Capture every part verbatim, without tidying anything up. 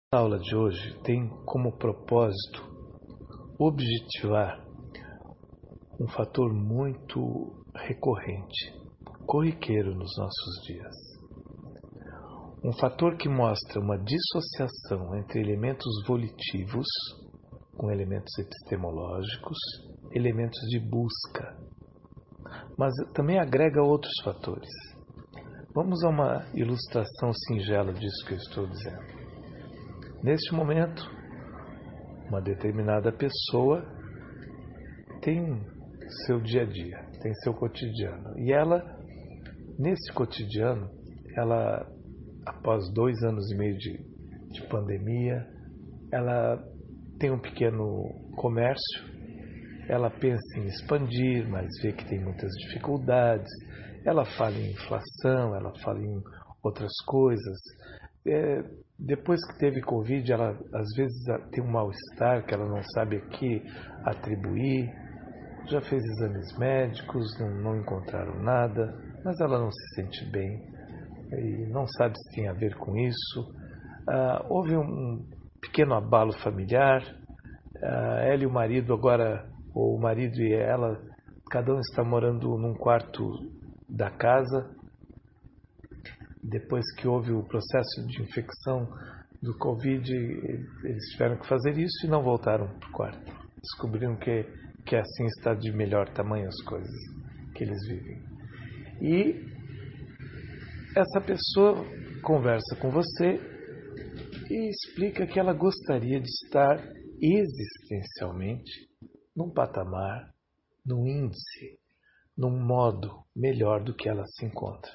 A aula de hoje tem como propósito objetivar um fator muito recorrente, corriqueiro nos nossos dias. Um fator que mostra uma dissociação entre elementos volitivos, com elementos epistemológicos, elementos de busca, mas também agrega outros fatores. Vamos a uma ilustração singela disso que eu estou dizendo. Neste momento, uma determinada pessoa tem seu dia a dia, tem seu cotidiano. E ela, nesse cotidiano, ela, após dois anos e meio de, de pandemia, ela tem um pequeno comércio, ela pensa em expandir, mas vê que tem muitas dificuldades. Ela fala em inflação, ela fala em outras coisas. É, depois que teve Covid, ela às vezes tem um mal-estar que ela não sabe a que atribuir. Já fez exames médicos, não, não encontraram nada, mas ela não se sente bem e não sabe se tem a ver com isso. Ah, houve um pequeno abalo familiar. Ah, ela e o marido agora, ou o marido e ela, cada um está morando num quarto da casa. Depois que houve o processo de infecção do Covid, eles tiveram que fazer isso e não voltaram para o quarto. Descobriram que, que assim está de melhor tamanho as coisas que eles vivem. E essa pessoa conversa com você e explica que ela gostaria de estar existencialmente num patamar, num índice, num modo melhor do que ela se encontra.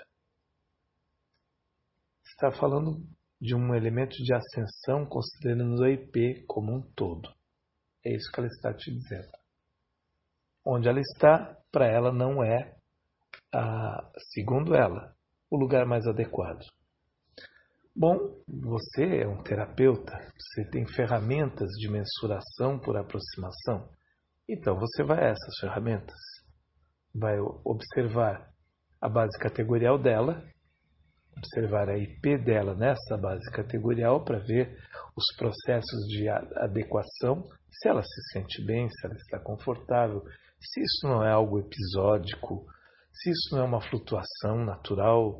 Está falando de um elemento de ascensão considerando o I P como um todo. É isso que ela está te dizendo. Onde ela está, para ela não é, a, segundo ela, o lugar mais adequado. Bom, você é um terapeuta, você tem ferramentas de mensuração por aproximação. Então você vai a essas ferramentas. Vai observar a base categorial dela, observar a I P dela nessa base categorial para ver os processos de adequação, se ela se sente bem, se ela está confortável, se isso não é algo episódico, se isso não é uma flutuação natural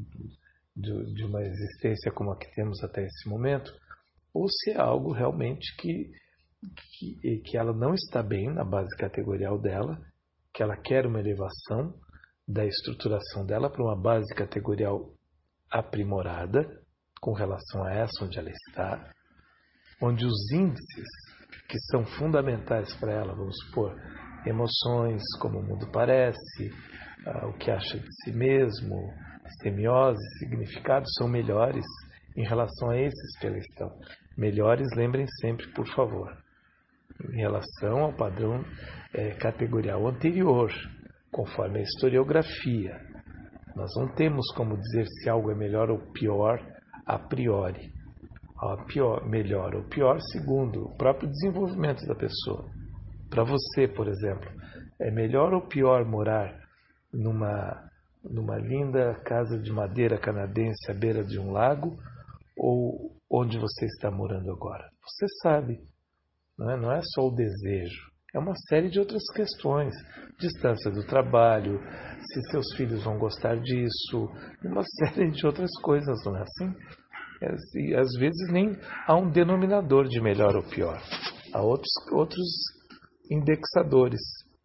de, de uma existência como a que temos até esse momento, ou se é algo realmente que, que, que ela não está bem na base categorial dela, que ela quer uma elevação da estruturação dela para uma base categorial aprimorada com relação a essa onde ela está, onde os índices que são fundamentais para ela, vamos supor, emoções, como o mundo parece, uh, o que acha de si mesmo, semiose, significados, são melhores em relação a esses que ela está. Melhores, lembrem sempre, por favor, em relação ao padrão é, categorial anterior, conforme a historiografia. Nós não temos como dizer se algo é melhor ou pior a priori. A pior, melhor ou pior segundo o próprio desenvolvimento da pessoa. Para você, por exemplo, é melhor ou pior morar numa, numa linda casa de madeira canadense à beira de um lago ou onde você está morando agora? Você sabe, não é, não é só o desejo. É uma série de outras questões. Distância do trabalho, se seus filhos vão gostar disso, uma série de outras coisas, não é assim? E às vezes nem há um denominador de melhor ou pior. Há outros, outros indexadores.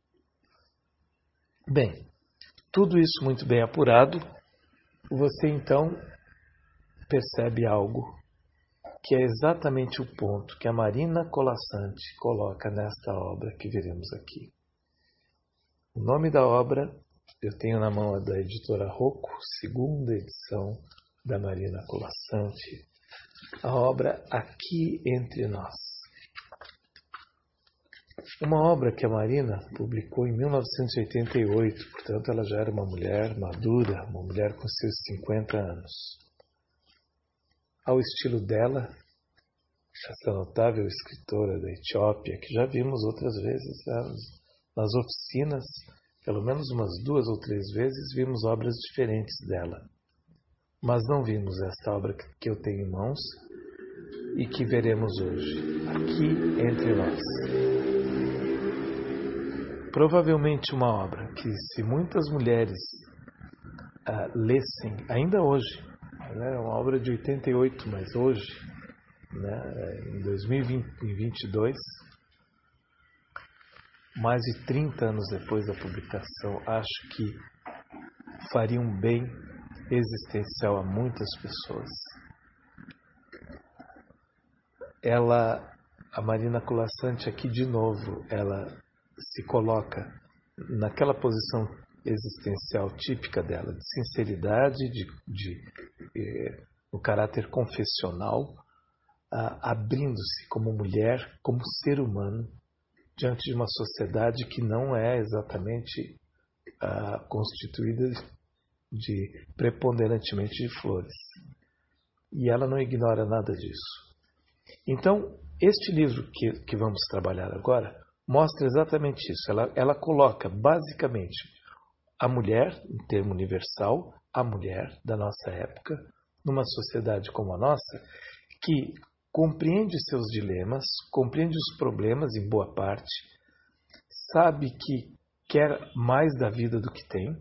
Bem, tudo isso muito bem apurado, você então percebe algo que é exatamente o ponto que a Marina Colasanti coloca nesta obra que veremos aqui. O nome da obra, eu tenho na mão a da editora Rocco, segunda edição da Marina Colasanti, a obra Aqui Entre Nós. Uma obra que a Marina publicou em mil novecentos e oitenta e oito, portanto ela já era uma mulher madura, uma mulher com seus cinquenta anos. Ao estilo dela, essa notável escritora da Etiópia, que já vimos outras vezes nas oficinas, pelo menos umas duas ou três vezes, vimos obras diferentes dela. Mas não vimos esta obra que eu tenho em mãos, e que veremos hoje, aqui entre nós. Provavelmente uma obra que, se muitas mulheres uh, lessem, ainda hoje, né, é uma obra de oitenta e oito, mas hoje, né, em dois mil e vinte e dois, mais de trinta anos depois da publicação, acho que faria um bem existencial a muitas pessoas. Ela, a Marina Colasanti, aqui de novo, ela se coloca naquela posição existencial típica dela, de sinceridade, de, de, eh, no caráter confessional, ah, abrindo-se como mulher, como ser humano, diante de uma sociedade que não é exatamente ah, constituída de preponderantemente de flores. E ela não ignora nada disso. Então, este livro que, que vamos trabalhar agora mostra exatamente isso. Ela, ela coloca, basicamente, a mulher, em termo universal, a mulher da nossa época, numa sociedade como a nossa, que compreende seus dilemas, compreende os problemas em boa parte, sabe que quer mais da vida do que tem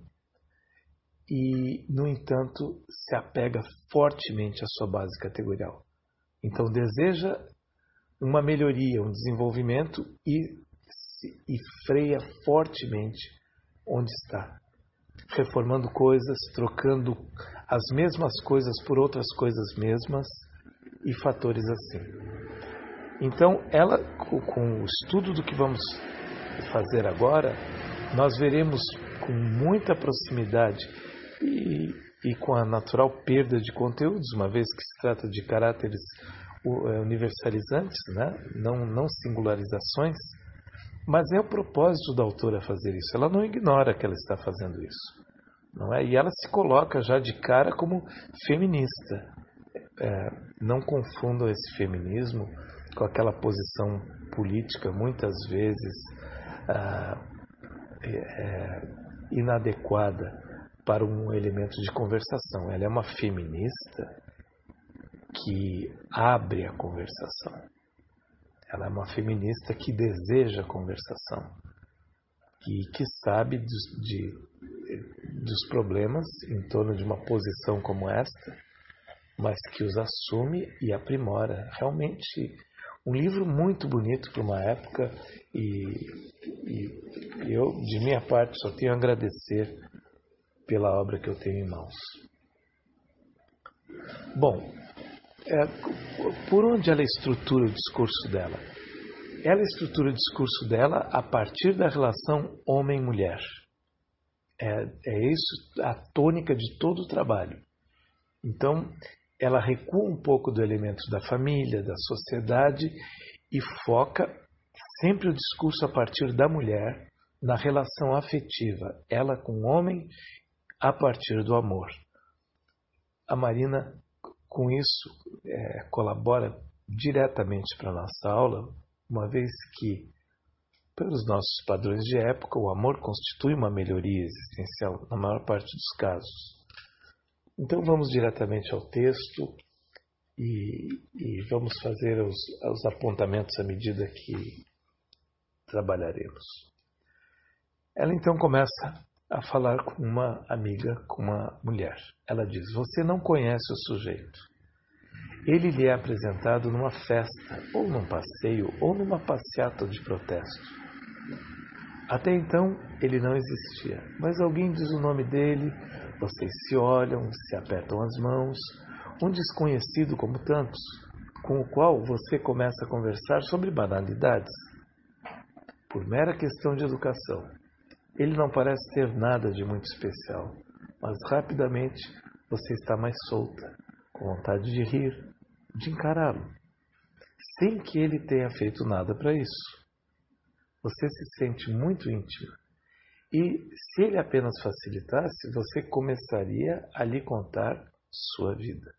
e, no entanto, se apega fortemente à sua base categorial. Então, deseja uma melhoria, um desenvolvimento e, e freia fortemente onde está. Reformando coisas, trocando as mesmas coisas por outras coisas mesmas e fatores assim. Então, ela, com o estudo do que vamos fazer agora, nós veremos com muita proximidade e, e com a natural perda de conteúdos, uma vez que se trata de caráteres universalizantes, né? não, não singularizações, mas é o propósito da autora fazer isso. Ela não ignora que ela está fazendo isso, não é? E ela se coloca já de cara como feminista. É, não confundam esse feminismo com aquela posição política, muitas vezes ah, é, inadequada para um elemento de conversação. Ela é uma feminista que abre a conversação. Ela é uma feminista que deseja a conversação e que sabe dos, de, dos problemas em torno de uma posição como esta, mas que os assume e aprimora. Realmente um livro muito bonito para uma época e, e eu, de minha parte, só tenho a agradecer pela obra que eu tenho em mãos. Bom, É, por onde ela estrutura o discurso dela? Ela estrutura o discurso dela a partir da relação homem-mulher. É, é isso a tônica de todo o trabalho. Então, ela recua um pouco do elemento da família, da sociedade e foca sempre o discurso a partir da mulher na relação afetiva, ela com o homem a partir do amor. A Marina, com isso, é, colabora diretamente para a nossa aula, uma vez que, pelos nossos padrões de época, o amor constitui uma melhoria existencial na maior parte dos casos. Então vamos diretamente ao texto e, e vamos fazer os, os apontamentos à medida que trabalharemos. Ela então começa a falar com uma amiga, com uma mulher. Ela diz: você não conhece o sujeito. Ele lhe é apresentado numa festa, ou num passeio, ou numa passeata de protesto. Até então, ele não existia, mas alguém diz o nome dele, vocês se olham, se apertam as mãos, um desconhecido como tantos, com o qual você começa a conversar sobre banalidades. Por mera questão de educação. Ele não parece ter nada de muito especial, mas rapidamente você está mais solta, com vontade de rir, de encará-lo, sem que ele tenha feito nada para isso. Você se sente muito íntima. E se ele apenas facilitasse, você começaria a lhe contar sua vida.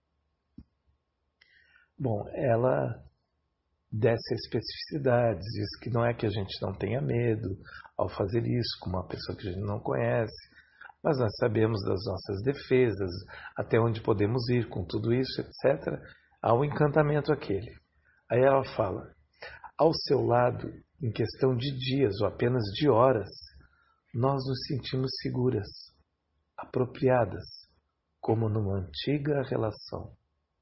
Bom, ela desce a especificidades, diz que não é que a gente não tenha medo ao fazer isso com uma pessoa que a gente não conhece, mas nós sabemos das nossas defesas, até onde podemos ir com tudo isso, etcétera. ao encantamento aquele. Aí ela fala, ao seu lado, em questão de dias ou apenas de horas, nós nos sentimos seguras, apropriadas, como numa antiga relação.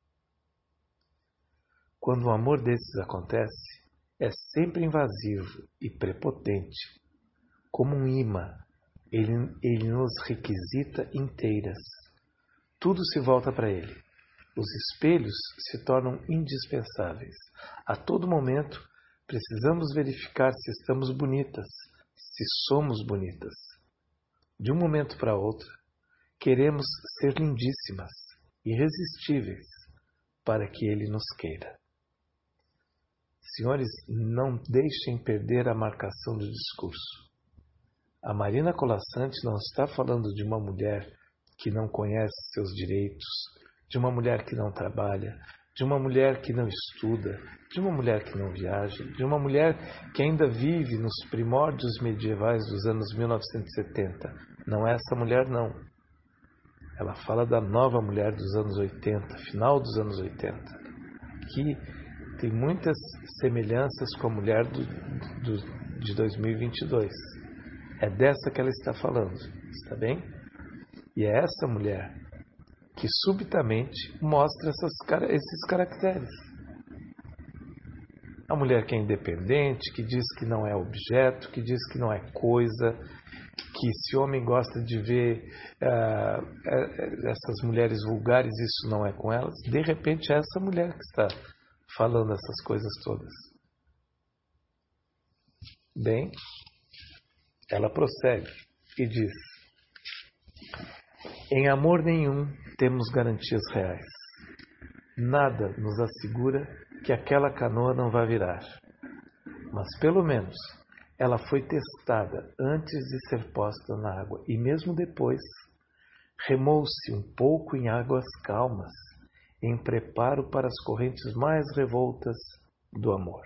Quando um amor desses acontece, é sempre invasivo e prepotente. Como um imã, ele, ele nos requisita inteiras. Tudo se volta para ele. Os espelhos se tornam indispensáveis. A todo momento, precisamos verificar se estamos bonitas, se somos bonitas. De um momento para outro, queremos ser lindíssimas, irresistíveis, para que ele nos queira. Senhores, não deixem perder a marcação do discurso. A Marina Colasanti não está falando de uma mulher que não conhece seus direitos, de uma mulher que não trabalha, de uma mulher que não estuda, de uma mulher que não viaja, de uma mulher que ainda vive nos primórdios medievais dos anos mil novecentos e setenta. Não é essa mulher, não. Ela fala da nova mulher dos anos oitenta, final dos anos oitenta, que tem muitas semelhanças com a mulher do, do, de dois mil e vinte e dois. É dessa que ela está falando, está bem? E é essa mulher que subitamente mostra essas, esses caracteres. A mulher que é independente, que diz que não é objeto, que diz que não é coisa, que se o homem gosta de ver uh, essas mulheres vulgares, isso não é com elas. De repente é essa mulher que está falando essas coisas todas. Bem, ela prossegue e diz: em amor nenhum temos garantias reais. Nada nos assegura que aquela canoa não vai virar. Mas pelo menos ela foi testada antes de ser posta na água e mesmo depois remou-se um pouco em águas calmas, em preparo para as correntes mais revoltas do amor.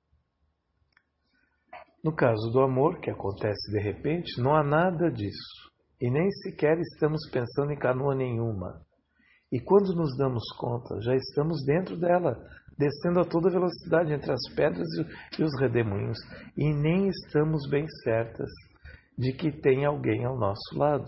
No caso do amor, que acontece de repente, não há nada disso. E nem sequer estamos pensando em canoa nenhuma. E quando nos damos conta, já estamos dentro dela, descendo a toda velocidade entre as pedras e os redemoinhos. E nem estamos bem certas de que tem alguém ao nosso lado.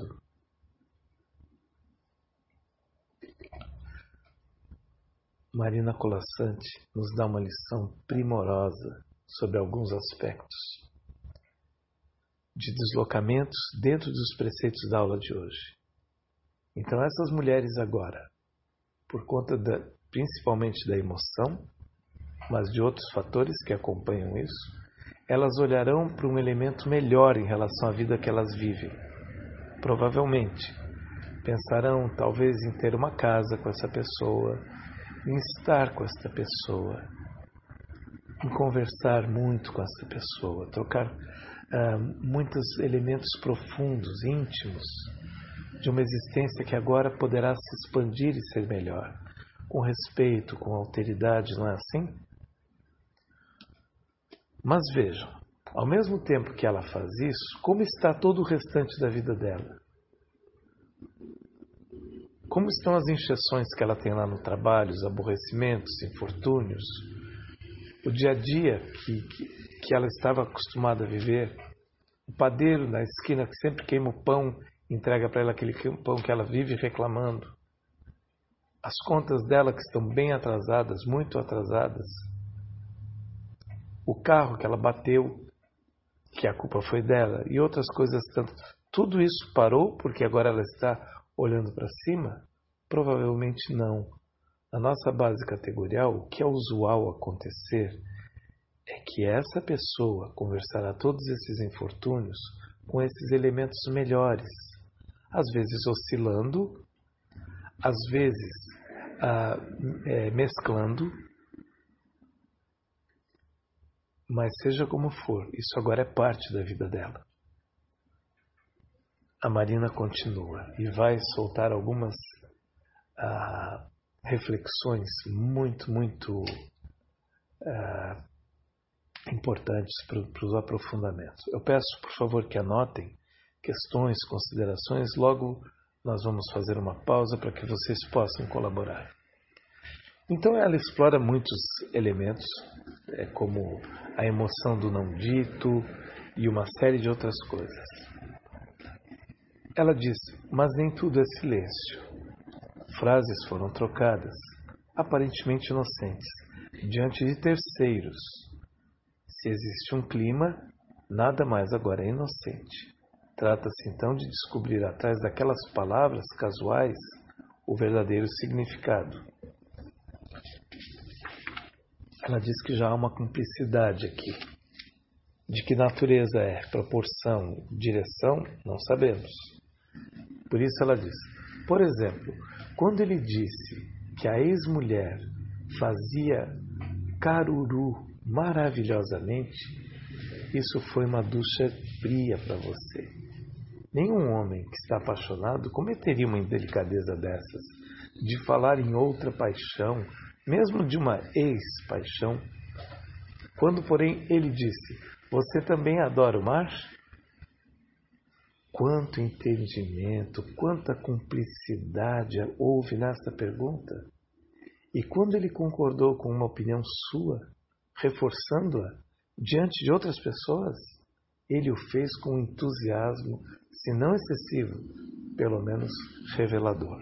Marina Colasanti nos dá uma lição primorosa sobre alguns aspectos de deslocamentos dentro dos preceitos da aula de hoje. Então essas mulheres agora, por conta da, principalmente da emoção, mas de outros fatores que acompanham isso, elas olharão para um elemento melhor em relação à vida que elas vivem. Provavelmente pensarão talvez em ter uma casa com essa pessoa, em estar com essa pessoa, em conversar muito com essa pessoa, trocar Uh, muitos elementos profundos, íntimos, de uma existência que agora poderá se expandir e ser melhor, com respeito, com alteridade, não é assim? Mas vejam, ao mesmo tempo que ela faz isso, como está todo o restante da vida dela? Como estão as injeções que ela tem lá no trabalho, os aborrecimentos, infortúnios, o dia a dia que, que que ela estava acostumada a viver, o padeiro na esquina que sempre queima o pão, entrega para ela aquele pão que ela vive reclamando, as contas dela que estão bem atrasadas, muito atrasadas, o carro que ela bateu, que a culpa foi dela, e outras coisas tanto. Tudo isso parou porque agora ela está olhando para cima? Provavelmente não. Na nossa base categorial, o que é usual acontecer é que essa pessoa conversará todos esses infortúnios com esses elementos melhores, às vezes oscilando, às vezes ah, é, mesclando, mas seja como for, isso agora é parte da vida dela. A Marina continua e vai soltar algumas ah, reflexões muito, muito ah, importantes para os aprofundamentos. Eu peço, por favor, que anotem questões, considerações. Logo nós vamos fazer uma pausa para que vocês possam colaborar. Então ela explora muitos elementos, é, como a emoção do não dito e uma série de outras coisas. Ela diz, mas nem tudo é silêncio. Frases foram trocadas, aparentemente inocentes, diante de terceiros. Se existe um clima, nada mais agora é inocente. Trata-se então de descobrir atrás daquelas palavras casuais o verdadeiro significado. Ela diz que já há uma cumplicidade aqui. De que natureza é, proporção, direção, não sabemos. Por isso ela diz, por exemplo, quando ele disse que a ex-mulher fazia caruru maravilhosamente, isso foi uma ducha fria para você. Nenhum homem que está apaixonado cometeria uma indelicadeza dessas, de falar em outra paixão, mesmo de uma ex-paixão. Quando, porém, ele disse, você também adora o mar? Quanto entendimento, quanta cumplicidade houve nessa pergunta. E quando ele concordou com uma opinião sua, reforçando-a diante de outras pessoas, ele o fez com entusiasmo, se não excessivo, pelo menos revelador.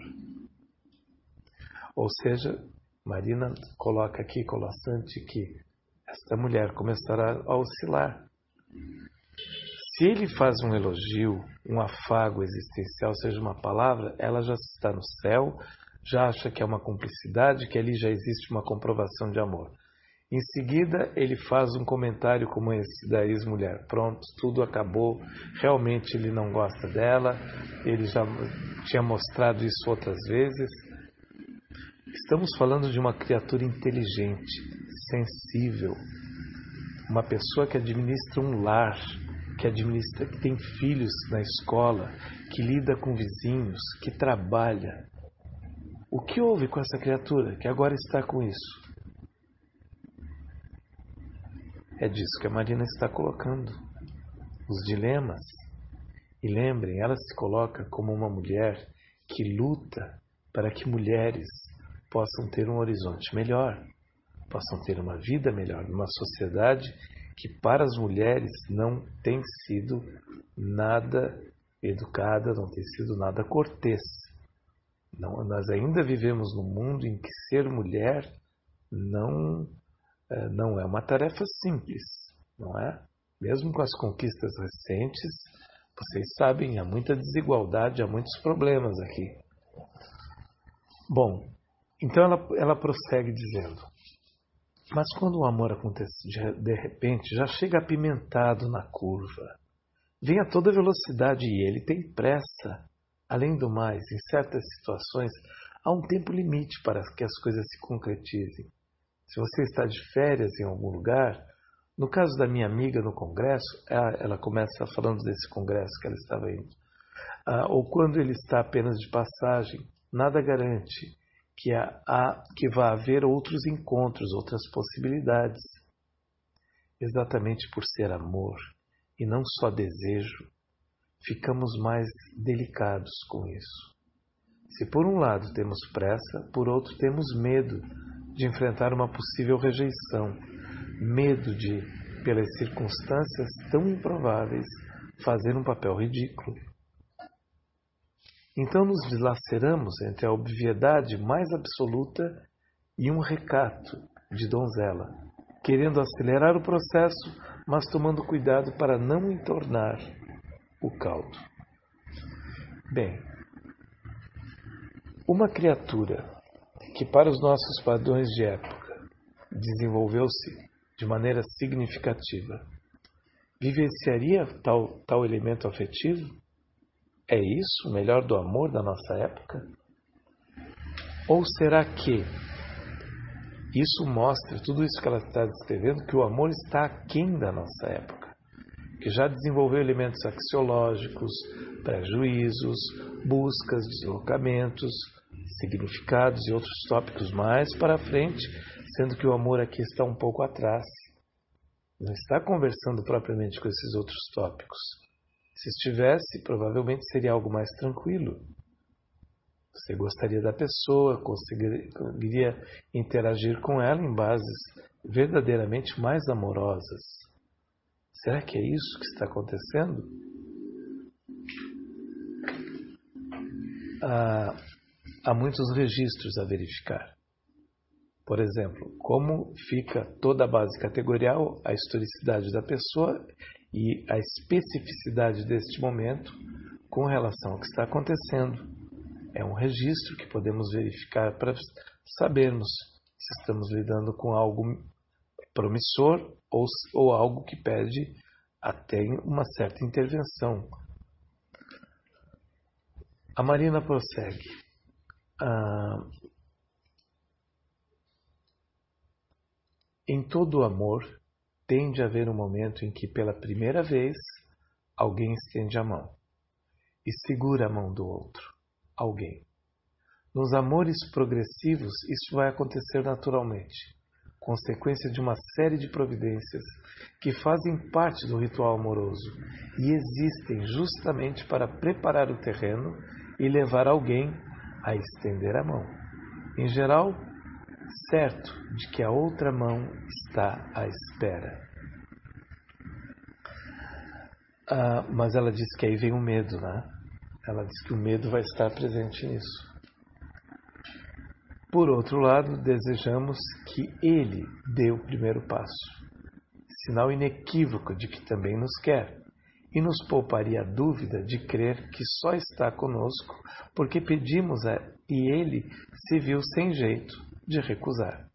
Ou seja, Marina coloca aqui, Colossante, que esta mulher começará a oscilar. Se ele faz um elogio, um afago existencial, seja uma palavra, ela já está no céu, já acha que é uma cumplicidade, que ali já existe uma comprovação de amor. Em seguida, ele faz um comentário como esse da ex-mulher. Pronto, tudo acabou, realmente ele não gosta dela, ele já tinha mostrado isso outras vezes. Estamos falando de uma criatura inteligente, sensível, uma pessoa que administra um lar, que administra, que tem filhos na escola, que lida com vizinhos, que trabalha. O que houve com essa criatura que agora está com isso? É disso que a Marina está colocando. Os dilemas. E lembrem, ela se coloca como uma mulher que luta para que mulheres possam ter um horizonte melhor, possam ter uma vida melhor, numa sociedade que para as mulheres não tem sido nada educada, não tem sido nada cortês. Não, nós ainda vivemos num mundo em que ser mulher não, não é uma tarefa simples, não é? Mesmo com as conquistas recentes, vocês sabem, há muita desigualdade, há muitos problemas aqui. Bom, então ela, ela prossegue dizendo, mas quando o amor acontece de, de repente, já chega apimentado na curva, vem a toda velocidade e ele tem pressa. Além do mais, em certas situações, há um tempo limite para que as coisas se concretizem. Se você está de férias em algum lugar, no caso da minha amiga no congresso, ela, ela começa falando desse congresso que ela estava indo, ah, ou quando ele está apenas de passagem, nada garante que, há, há, que vá haver outros encontros, outras possibilidades. Exatamente por ser amor e não só desejo, ficamos mais delicados com isso. Se por um lado temos pressa, por outro temos medo de enfrentar uma possível rejeição, medo de, pelas circunstâncias tão improváveis, fazer um papel ridículo. Então nos dilaceramos entre a obviedade mais absoluta e um recato de donzela, querendo acelerar o processo, mas tomando cuidado para não entornar o caldo. Bem, uma criatura que para os nossos padrões de época desenvolveu-se de maneira significativa, vivenciaria tal, tal elemento afetivo? É isso o melhor do amor da nossa época? Ou será que isso mostra, tudo isso que ela está descrevendo, que o amor está aquém da nossa época, que já desenvolveu elementos axiológicos, prejuízos, buscas, deslocamentos, significados e outros tópicos mais para frente, sendo que o amor aqui está um pouco atrás. Não está conversando propriamente com esses outros tópicos. Se estivesse, provavelmente seria algo mais tranquilo. Você gostaria da pessoa, conseguiria interagir com ela em bases verdadeiramente mais amorosas. Será que é isso que está acontecendo? Há, há muitos registros a verificar. Por exemplo, como fica toda a base categorial, a historicidade da pessoa e a especificidade deste momento com relação ao que está acontecendo. É um registro que podemos verificar para sabermos se estamos lidando com algo promissor ou, ou algo que pede até uma certa intervenção. A Marina prossegue. Ah, em todo o amor, tende a haver um momento em que, pela primeira vez, alguém estende a mão e segura a mão do outro, alguém. Nos amores progressivos, isso vai acontecer naturalmente, consequência de uma série de providências que fazem parte do ritual amoroso e existem justamente para preparar o terreno e levar alguém a estender a mão. Em geral, certo de que a outra mão está à espera. Ah, mas ela diz que aí vem o medo, né? Ela diz que o medo vai estar presente nisso. Por outro lado, desejamos que ele dê o primeiro passo, sinal inequívoco de que também nos quer, e nos pouparia a dúvida de crer que só está conosco porque pedimos a, e ele se viu sem jeito de recusar.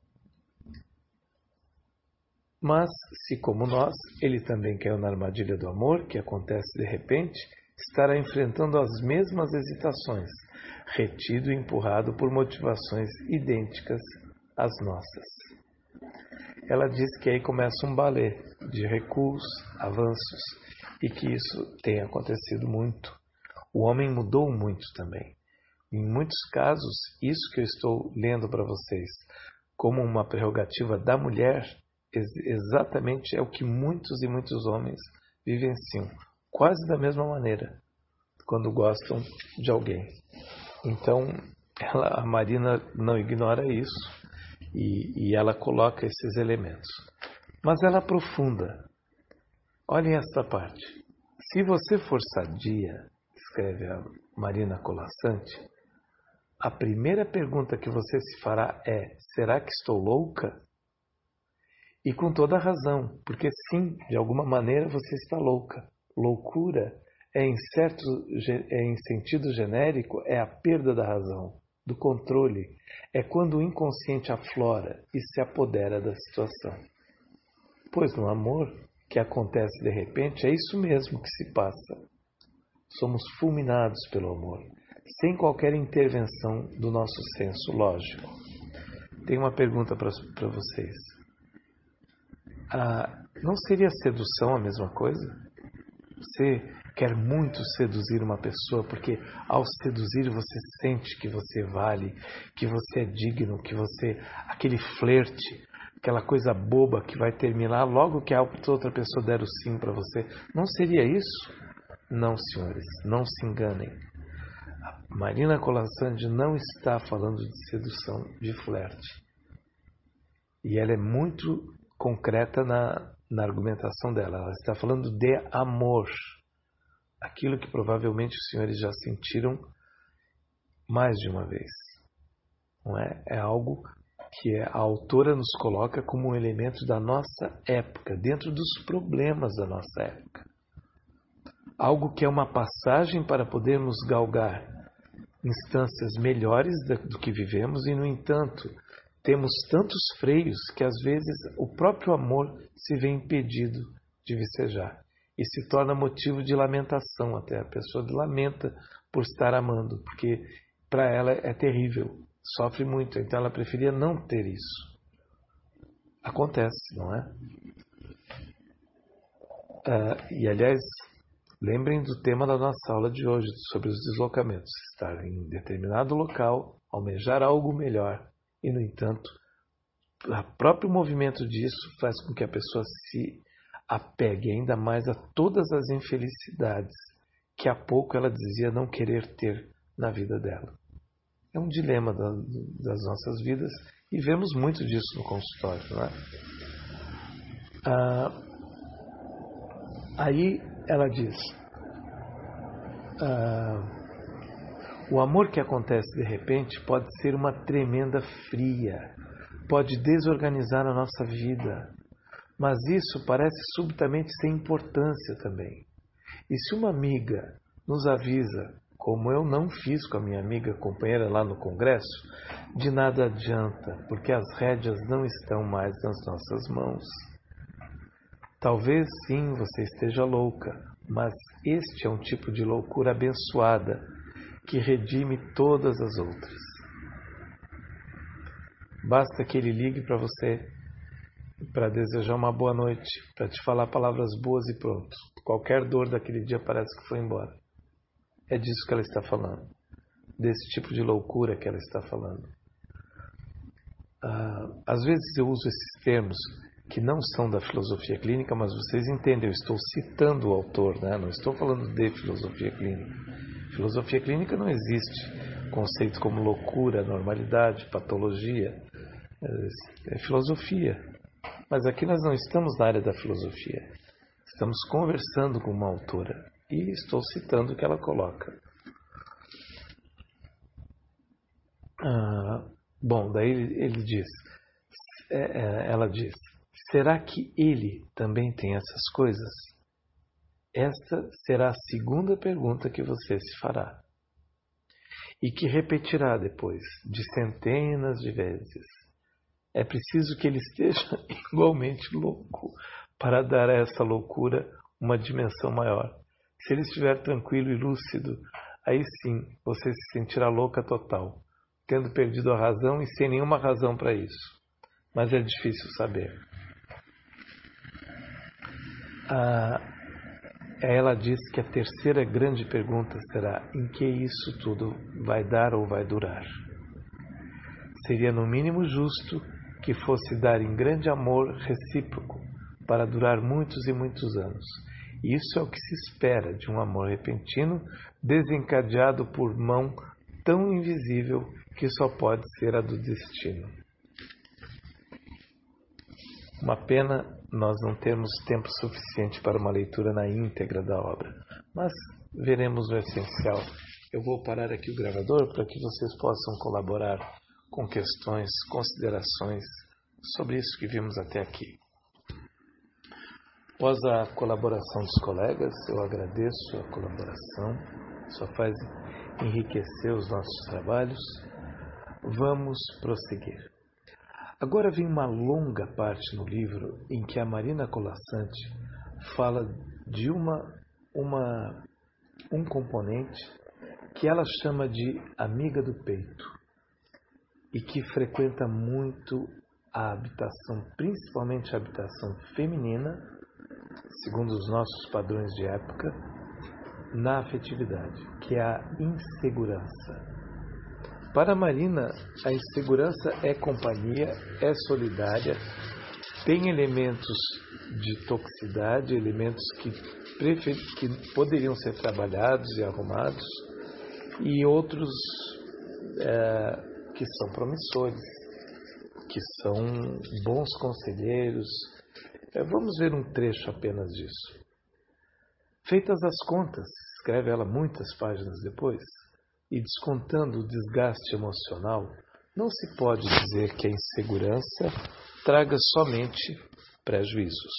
Mas, se como nós, ele também caiu na armadilha do amor, que acontece de repente, estará enfrentando as mesmas hesitações, retido e empurrado por motivações idênticas às nossas. Ela diz que aí começa um balé de recuos, avanços, e que isso tem acontecido muito. O homem mudou muito também. Em muitos casos, isso que eu estou lendo para vocês como uma prerrogativa da mulher, exatamente é o que muitos e muitos homens vivenciam, quase da mesma maneira, quando gostam de alguém. Então, ela, a Marina não ignora isso e, e ela coloca esses elementos. Mas ela aprofunda. Olhem esta parte. Se você for sadia, escreve a Marina Colasanti, a primeira pergunta que você se fará é: será que estou louca? E com toda razão, porque sim, de alguma maneira você está louca. Loucura é em, certo, é em sentido genérico, é a perda da razão, do controle. É quando o inconsciente aflora e se apodera da situação. Pois no amor, que acontece de repente, é isso mesmo que se passa. Somos fulminados pelo amor, sem qualquer intervenção do nosso senso lógico. Tenho uma pergunta para vocês. Ah, não seria sedução a mesma coisa? Você quer muito seduzir uma pessoa porque ao seduzir você sente que você vale, que você é digno, que você... aquele flerte, aquela coisa boba que vai terminar logo que a outra pessoa der o sim para você. Não seria isso? Não, senhores, não se enganem. A Marina Colasanti não está falando de sedução, de flerte. E ela é muito concreta na, na argumentação dela. Ela está falando de amor. Aquilo que provavelmente os senhores já sentiram mais de uma vez. Não é? É algo que a autora nos coloca como um elemento da nossa época, dentro dos problemas da nossa época. Algo que é uma passagem para podermos galgar instâncias melhores do que vivemos e, no entanto, temos tantos freios que às vezes o próprio amor se vê impedido de vicejar e se torna motivo de lamentação até. A pessoa lamenta por estar amando, porque para ela é terrível, sofre muito, então ela preferia não ter isso. Acontece, não é? Ah, e aliás, lembrem do tema da nossa aula de hoje, sobre os deslocamentos. Estar em determinado local, almejar algo melhor. E, no entanto, o próprio movimento disso faz com que a pessoa se apegue ainda mais a todas as infelicidades que há pouco ela dizia não querer ter na vida dela. É um dilema da, das nossas vidas e vemos muito disso no consultório, né? Ah, aí ela diz, ah, o amor que acontece de repente pode ser uma tremenda fria, pode desorganizar a nossa vida, mas isso parece subitamente sem importância também. E se uma amiga nos avisa, como eu não fiz com a minha amiga companheira lá no congresso, de nada adianta, porque as rédeas não estão mais nas nossas mãos. Talvez sim você esteja louca, mas este é um tipo de loucura abençoada que redime todas as outras. Basta que ele ligue para você para desejar uma boa noite, para te falar palavras boas e pronto. Qualquer dor daquele dia parece que foi embora. É disso que ela está falando. Desse tipo de loucura que ela está falando. Ah, às vezes eu uso esses termos que não são da filosofia clínica, mas vocês entendem, eu estou citando o autor, né? Não estou falando de filosofia clínica. Filosofia clínica não existe conceitos como loucura, normalidade, patologia. É filosofia. Mas aqui nós não estamos na área da filosofia. Estamos conversando com uma autora e estou citando o que ela coloca. Ah, bom, daí ele, ele diz, é, é, ela diz, será que ele também tem essas coisas? Esta será a segunda pergunta que você se fará. E que repetirá depois, de centenas de vezes. É preciso que ele esteja igualmente louco para dar a essa loucura uma dimensão maior. Se ele estiver tranquilo e lúcido, aí sim você se sentirá louca total, tendo perdido a razão e sem nenhuma razão para isso. Mas é difícil saber. Ah, ela diz que a terceira grande pergunta será: em que isso tudo vai dar ou vai durar? Seria no mínimo justo que fosse dar em grande amor recíproco para durar muitos e muitos anos. E isso é o que se espera de um amor repentino desencadeado por mão tão invisível que só pode ser a do destino. Uma pena nós não termos tempo suficiente para uma leitura na íntegra da obra, mas veremos o essencial. Eu vou parar aqui o gravador para que vocês possam colaborar com questões, considerações sobre isso que vimos até aqui. Após a colaboração dos colegas, eu agradeço a colaboração, só faz enriquecer os nossos trabalhos. Vamos prosseguir. Agora vem uma longa parte no livro em que a Marina Colasanti fala de uma, uma, um componente que ela chama de amiga do peito e que frequenta muito a habitação, principalmente a habitação feminina, segundo os nossos padrões de época, na afetividade, que é a insegurança. Para a Marina, a insegurança é companhia, é solidária, tem elementos de toxicidade, elementos que, prefer... que poderiam ser trabalhados e arrumados, e outros é, que são promissores, que são bons conselheiros. É, vamos ver um trecho apenas disso. Feitas as contas, escreve ela muitas páginas depois, e descontando o desgaste emocional, não se pode dizer que a insegurança traga somente prejuízos.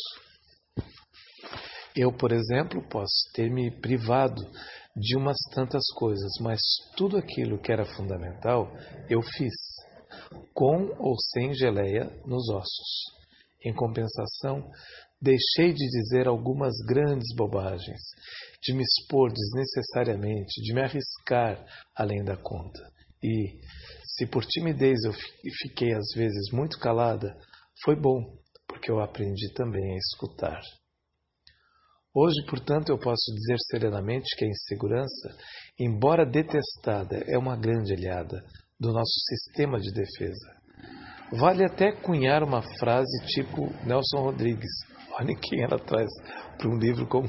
Eu, por exemplo, posso ter me privado de umas tantas coisas, mas tudo aquilo que era fundamental eu fiz, com ou sem geleia nos ossos. Em compensação, deixei de dizer algumas grandes bobagens, de me expor desnecessariamente, de me arriscar além da conta. E, se por timidez eu fiquei às vezes muito calada, foi bom, porque eu aprendi também a escutar. Hoje, portanto, eu posso dizer serenamente que a insegurança, embora detestada, é uma grande aliada do nosso sistema de defesa. Vale até cunhar uma frase tipo Nelson Rodrigues. Olhem quem ela traz para um livro como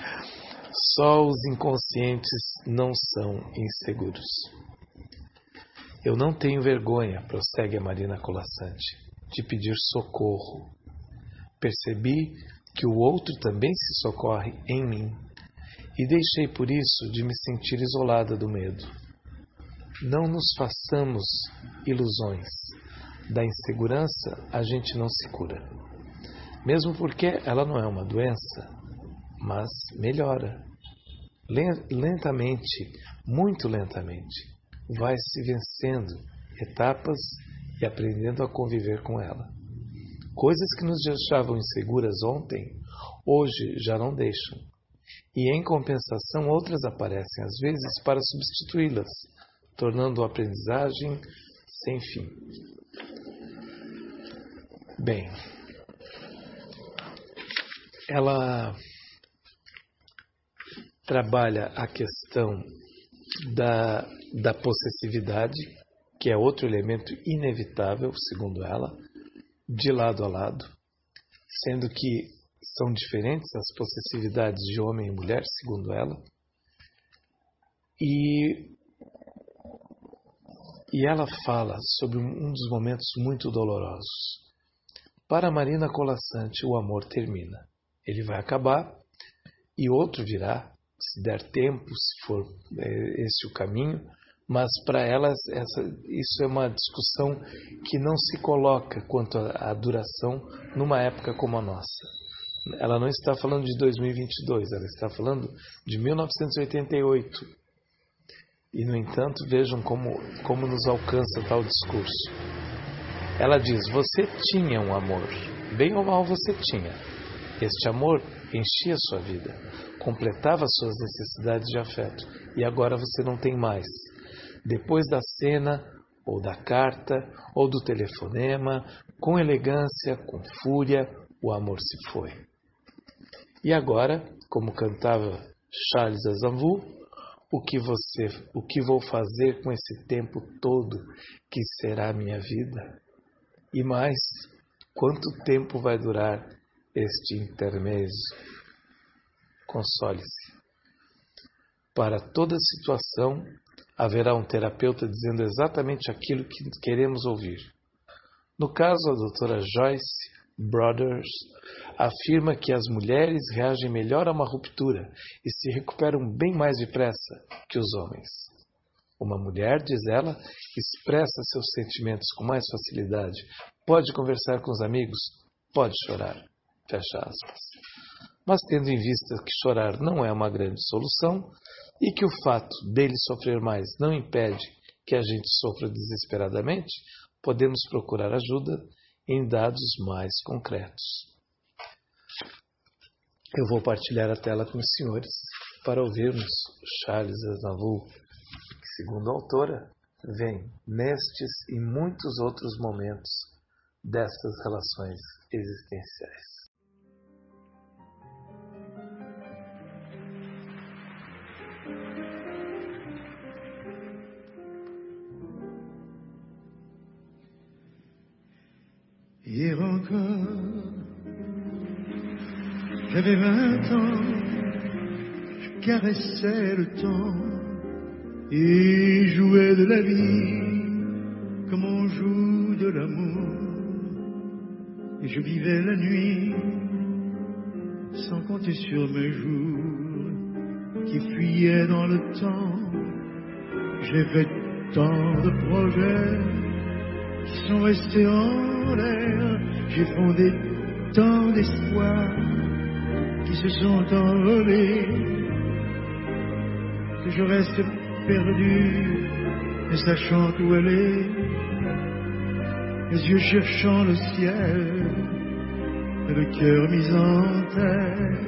esse. Só os inconscientes não são inseguros. Eu não tenho vergonha, prossegue a Marina Colasanti, de pedir socorro. Percebi que o outro também se socorre em mim e deixei por isso de me sentir isolada do medo. Não nos façamos ilusões. Da insegurança a gente não se cura. Mesmo porque ela não é uma doença, mas melhora. Lentamente, muito lentamente, vai se vencendo etapas e aprendendo a conviver com ela. Coisas que nos deixavam inseguras ontem, hoje já não deixam. E em compensação outras aparecem às vezes para substituí-las, tornando a aprendizagem sem fim. Bem, ela trabalha a questão da, da possessividade, que é outro elemento inevitável, segundo ela, de lado a lado, sendo que são diferentes as possessividades de homem e mulher, segundo ela, e, e ela fala sobre um dos momentos muito dolorosos. Para Marina Colasanti, o amor termina. Ele vai acabar e outro virá, se der tempo, se for é, esse o caminho, mas para elas essa, isso é uma discussão que não se coloca quanto à duração numa época como a nossa. Ela não está falando de dois mil e vinte e dois, ela está falando de mil novecentos e oitenta e oito. E, no entanto, vejam como, como nos alcança tal discurso. Ela diz, você tinha um amor, bem ou mal você tinha. Este amor enchia sua vida, completava suas necessidades de afeto, e agora você não tem mais. Depois da cena, ou da carta, ou do telefonema, com elegância, com fúria, o amor se foi. E agora, como cantava Charles Aznavour, o que você, o que vou fazer com esse tempo todo que será a minha vida? E mais, quanto tempo vai durar este intermezzo? Console-se. Para toda situação, haverá um terapeuta dizendo exatamente aquilo que queremos ouvir. No caso, a doutora Joyce Brothers afirma que as mulheres reagem melhor a uma ruptura e se recuperam bem mais depressa que os homens. Uma mulher, diz ela, expressa seus sentimentos com mais facilidade, pode conversar com os amigos, pode chorar. Fecha aspas. Mas tendo em vista que chorar não é uma grande solução e que o fato dele sofrer mais não impede que a gente sofra desesperadamente, podemos procurar ajuda em dados mais concretos. Eu vou partilhar a tela com os senhores para ouvirmos Charles Aznavour, que, segundo a autora, vem nestes e muitos outros momentos destas relações existenciais. Hier encore, j'avais vingt ans, je caressais le temps et jouais de la vie comme on joue de l'amour. Et je vivais la nuit sans compter sur mes jours qui fuyaient dans le temps. J'ai fait tant de projets qui sont restés en l'air. J'ai fondé tant d'espoirs qui se sont envolés, que je reste perdu, ne sachant où aller, les yeux cherchant le ciel et le cœur mis en terre.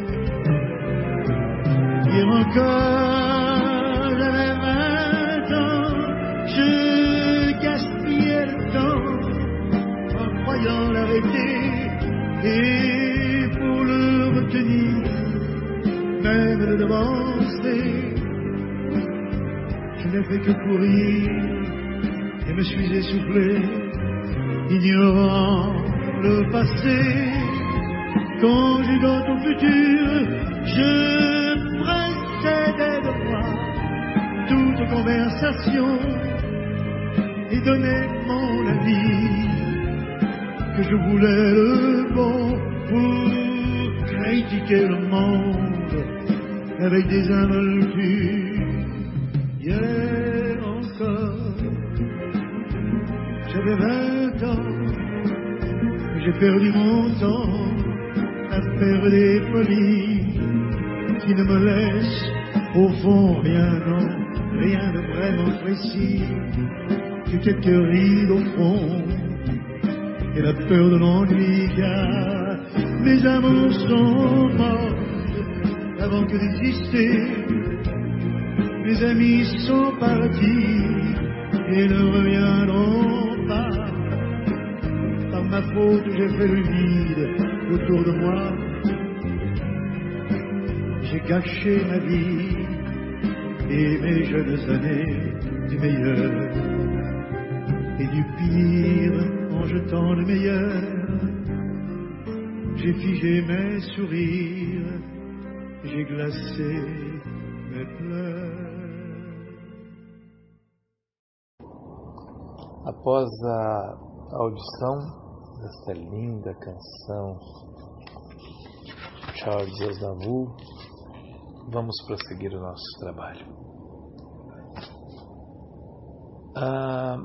Hier encore, j'avais vingt ans, je gaspillais le temps en croyant l'arrêter, et pour le retenir, même le devancer, je n'ai fait que courir et me suis essoufflé, ignorant le passé, conjuguant au futur, je précédais de moi toute conversation et donner mon avis, que je voulais le bon pour critiquer le monde avec des involtures. Hier encore, j'avais vingt ans, j'ai perdu mon temps à faire des folies qui ne me laissent au fond rien, non, rien de vraiment précis, que quelques rides au fond et la peur de l'ennui, car mes amours sont morts avant que d'exister. Mes amis sont partis et ne reviendront pas. Par ma faute, j'ai fait le vide autour de moi. J'ai gâché ma vie et mes jeunes années du meilleur et du pire en jetant le meilleur. J'ai figé mes sourires, j'ai glacé mes pleurs. Após a audição desta linda canção Charles Aznavour, vamos prosseguir o nosso trabalho. Ah,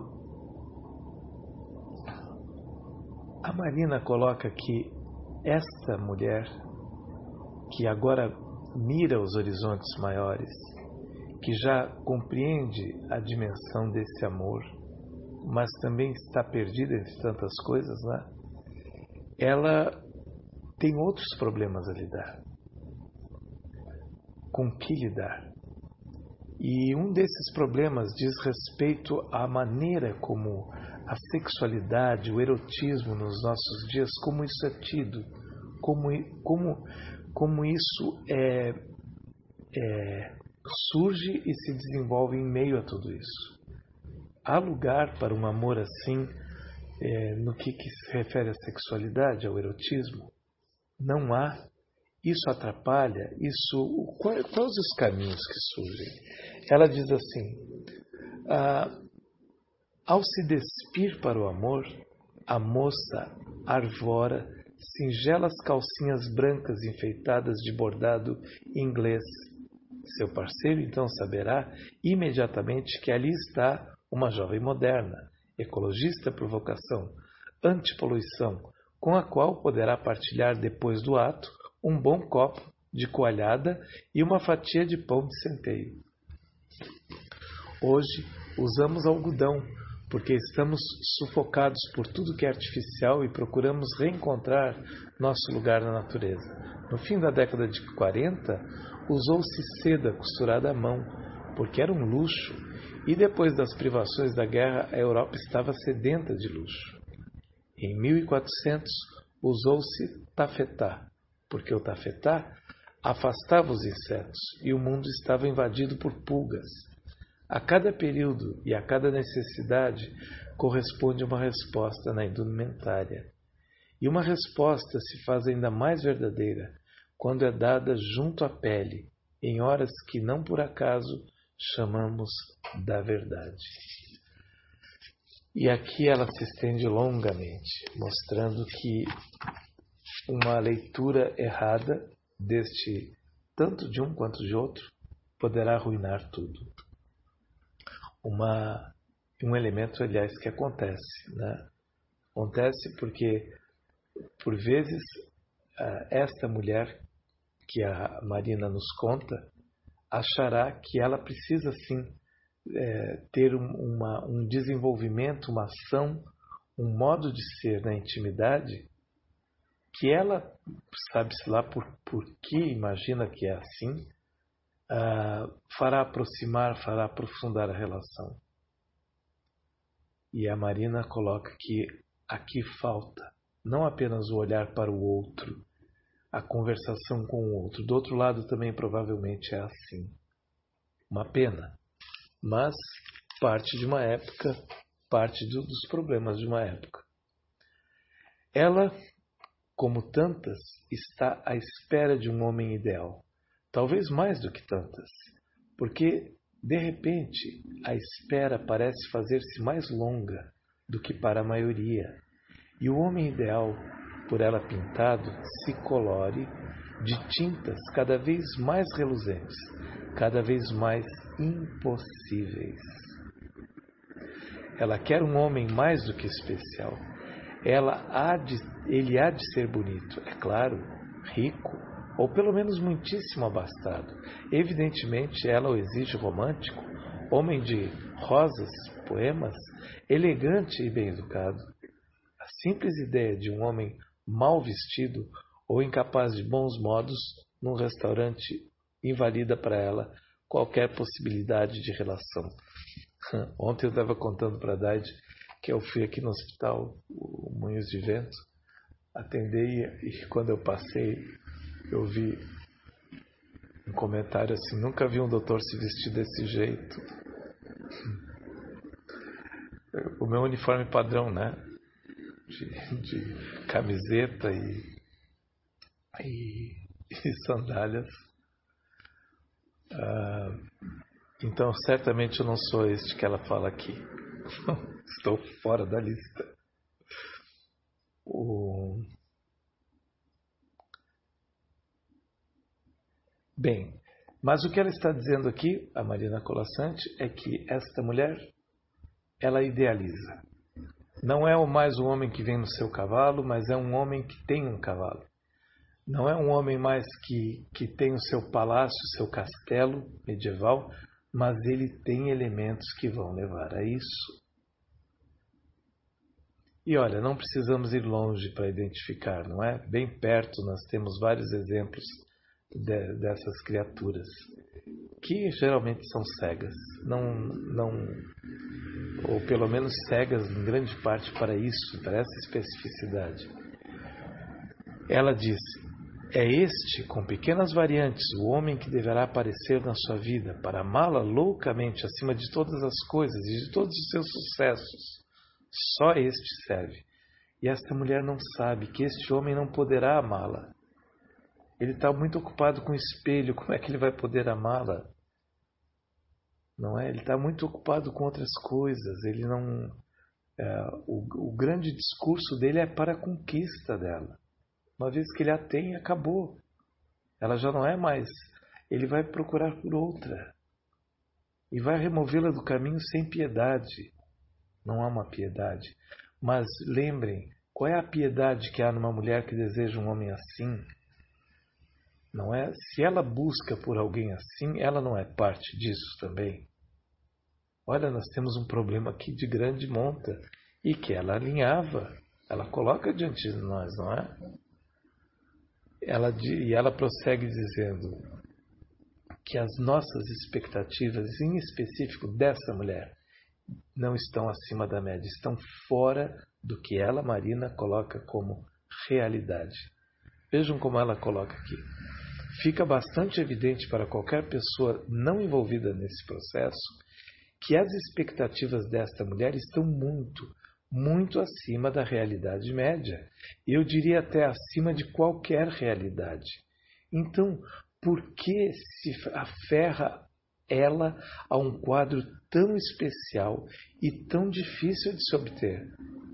a Marina coloca que esta mulher, que agora mira os horizontes maiores, que já compreende a dimensão desse amor, mas também está perdida entre tantas coisas, né? Ela tem outros problemas a lidar. Com que lidar? E um desses problemas diz respeito à maneira como a sexualidade, o erotismo nos nossos dias, como isso é tido, como, como, como isso é, é, surge e se desenvolve em meio a tudo isso. Há lugar para um amor assim, é, no que, que se refere à sexualidade, ao erotismo? Não há. Isso atrapalha? Isso, quais, quais os caminhos que surgem? Ela diz assim, ah, ao se despir para o amor, a moça arvora singelas calcinhas brancas enfeitadas de bordado inglês. Seu parceiro então saberá imediatamente que ali está uma jovem moderna, ecologista por vocação, antipoluição, com a qual poderá partilhar depois do ato um bom copo de coalhada e uma fatia de pão de centeio. Hoje usamos algodão porque estamos sufocados por tudo que é artificial e procuramos reencontrar nosso lugar na natureza. No fim da década de quarenta, usou-se seda costurada à mão, porque era um luxo, e depois das privações da guerra, a Europa estava sedenta de luxo. Em mil e quatrocentos, usou-se tafetá, porque o tafetá afastava os insetos e o mundo estava invadido por pulgas. A cada período e a cada necessidade corresponde uma resposta na indumentária. E uma resposta se faz ainda mais verdadeira quando é dada junto à pele, em horas que não por acaso chamamos da verdade. E aqui ela se estende longamente, mostrando que uma leitura errada deste, tanto de um quanto de outro, poderá arruinar tudo. Uma, um elemento, aliás, que acontece, né? Acontece porque, por vezes, esta mulher que a Marina nos conta achará que ela precisa, sim, é, ter um, uma, um desenvolvimento, uma ação, um modo de ser na intimidade, que ela, sabe-se lá por, por que imagina que é assim, Uh, fará aproximar, fará aprofundar a relação. E a Marina coloca que aqui falta não apenas o olhar para o outro, a conversação com o outro. Do outro lado também provavelmente é assim. Uma pena, mas parte de uma época, parte do, dos problemas de uma época. Ela, como tantas, está à espera de um homem ideal. Talvez mais do que tantas, porque De repente, a espera parece fazer-se mais longa do que para a maioria, e o homem ideal, por ela pintado, se colore de tintas cada vez mais reluzentes, cada vez mais impossíveis. Ela quer um homem mais do que especial. Ela há de, ele há de ser bonito, é claro, rico, ou pelo menos muitíssimo abastado. Evidentemente, ela o exige romântico, homem de rosas, poemas, elegante e bem-educado. A simples ideia de um homem mal vestido ou incapaz de bons modos num restaurante invalida para ela qualquer possibilidade de relação. Ontem eu estava contando para a Daide que eu fui aqui no hospital, o Moinhos de Vento, atender e quando eu passei eu vi um comentário assim: nunca vi um doutor se vestir desse jeito. O meu uniforme padrão, né? De, de camiseta e, e, e sandálias. Ah, então, certamente eu não sou este que ela fala aqui. Estou fora da lista. O... Bem, mas o que ela está dizendo aqui, a Marina Colasanti, é que esta mulher, ela idealiza. Não é mais um homem que vem no seu cavalo, mas é um homem que tem um cavalo. Não é um homem mais que, que tem o seu palácio, o seu castelo medieval, mas ele tem elementos que vão levar a isso. E olha, não precisamos ir longe para identificar, não é? Bem perto nós temos vários exemplos de, dessas criaturas, que geralmente são cegas, não, não, ou pelo menos cegas em grande parte para isso, para essa especificidade. Ela diz: é este, com pequenas variantes, o homem que deverá aparecer na sua vida para amá-la loucamente acima de todas as coisas e de todos os seus sucessos. Só este serve. E esta mulher não sabe que este homem não poderá amá-la. Ele está muito ocupado com o espelho, como é que ele vai poder amá-la? Não é? Ele está muito ocupado com outras coisas. Ele não. É, o, o grande discurso dele é para a conquista dela. Uma vez que ele a tem, acabou. Ela já não é mais. Ele vai procurar por outra. E vai removê-la do caminho sem piedade. Não há uma piedade. Mas lembrem, qual é a piedade que há numa mulher que deseja um homem assim? Não é? Se ela busca por alguém assim, ela não é parte disso também. Olha, nós temos um problema aqui de grande monta. E que ela alinhava. Ela coloca diante de nós, não é? Ela, e ela prossegue dizendo que as nossas expectativas, em específico dessa mulher, não estão acima da média, estão fora do que ela, Marina, coloca como realidade. Vejam como ela coloca aqui. Fica bastante evidente para qualquer pessoa não envolvida nesse processo que as expectativas desta mulher estão muito, muito acima da realidade média. Eu diria até acima de qualquer realidade. Então, por que se aferra ela a um quadro tão especial e tão difícil de se obter?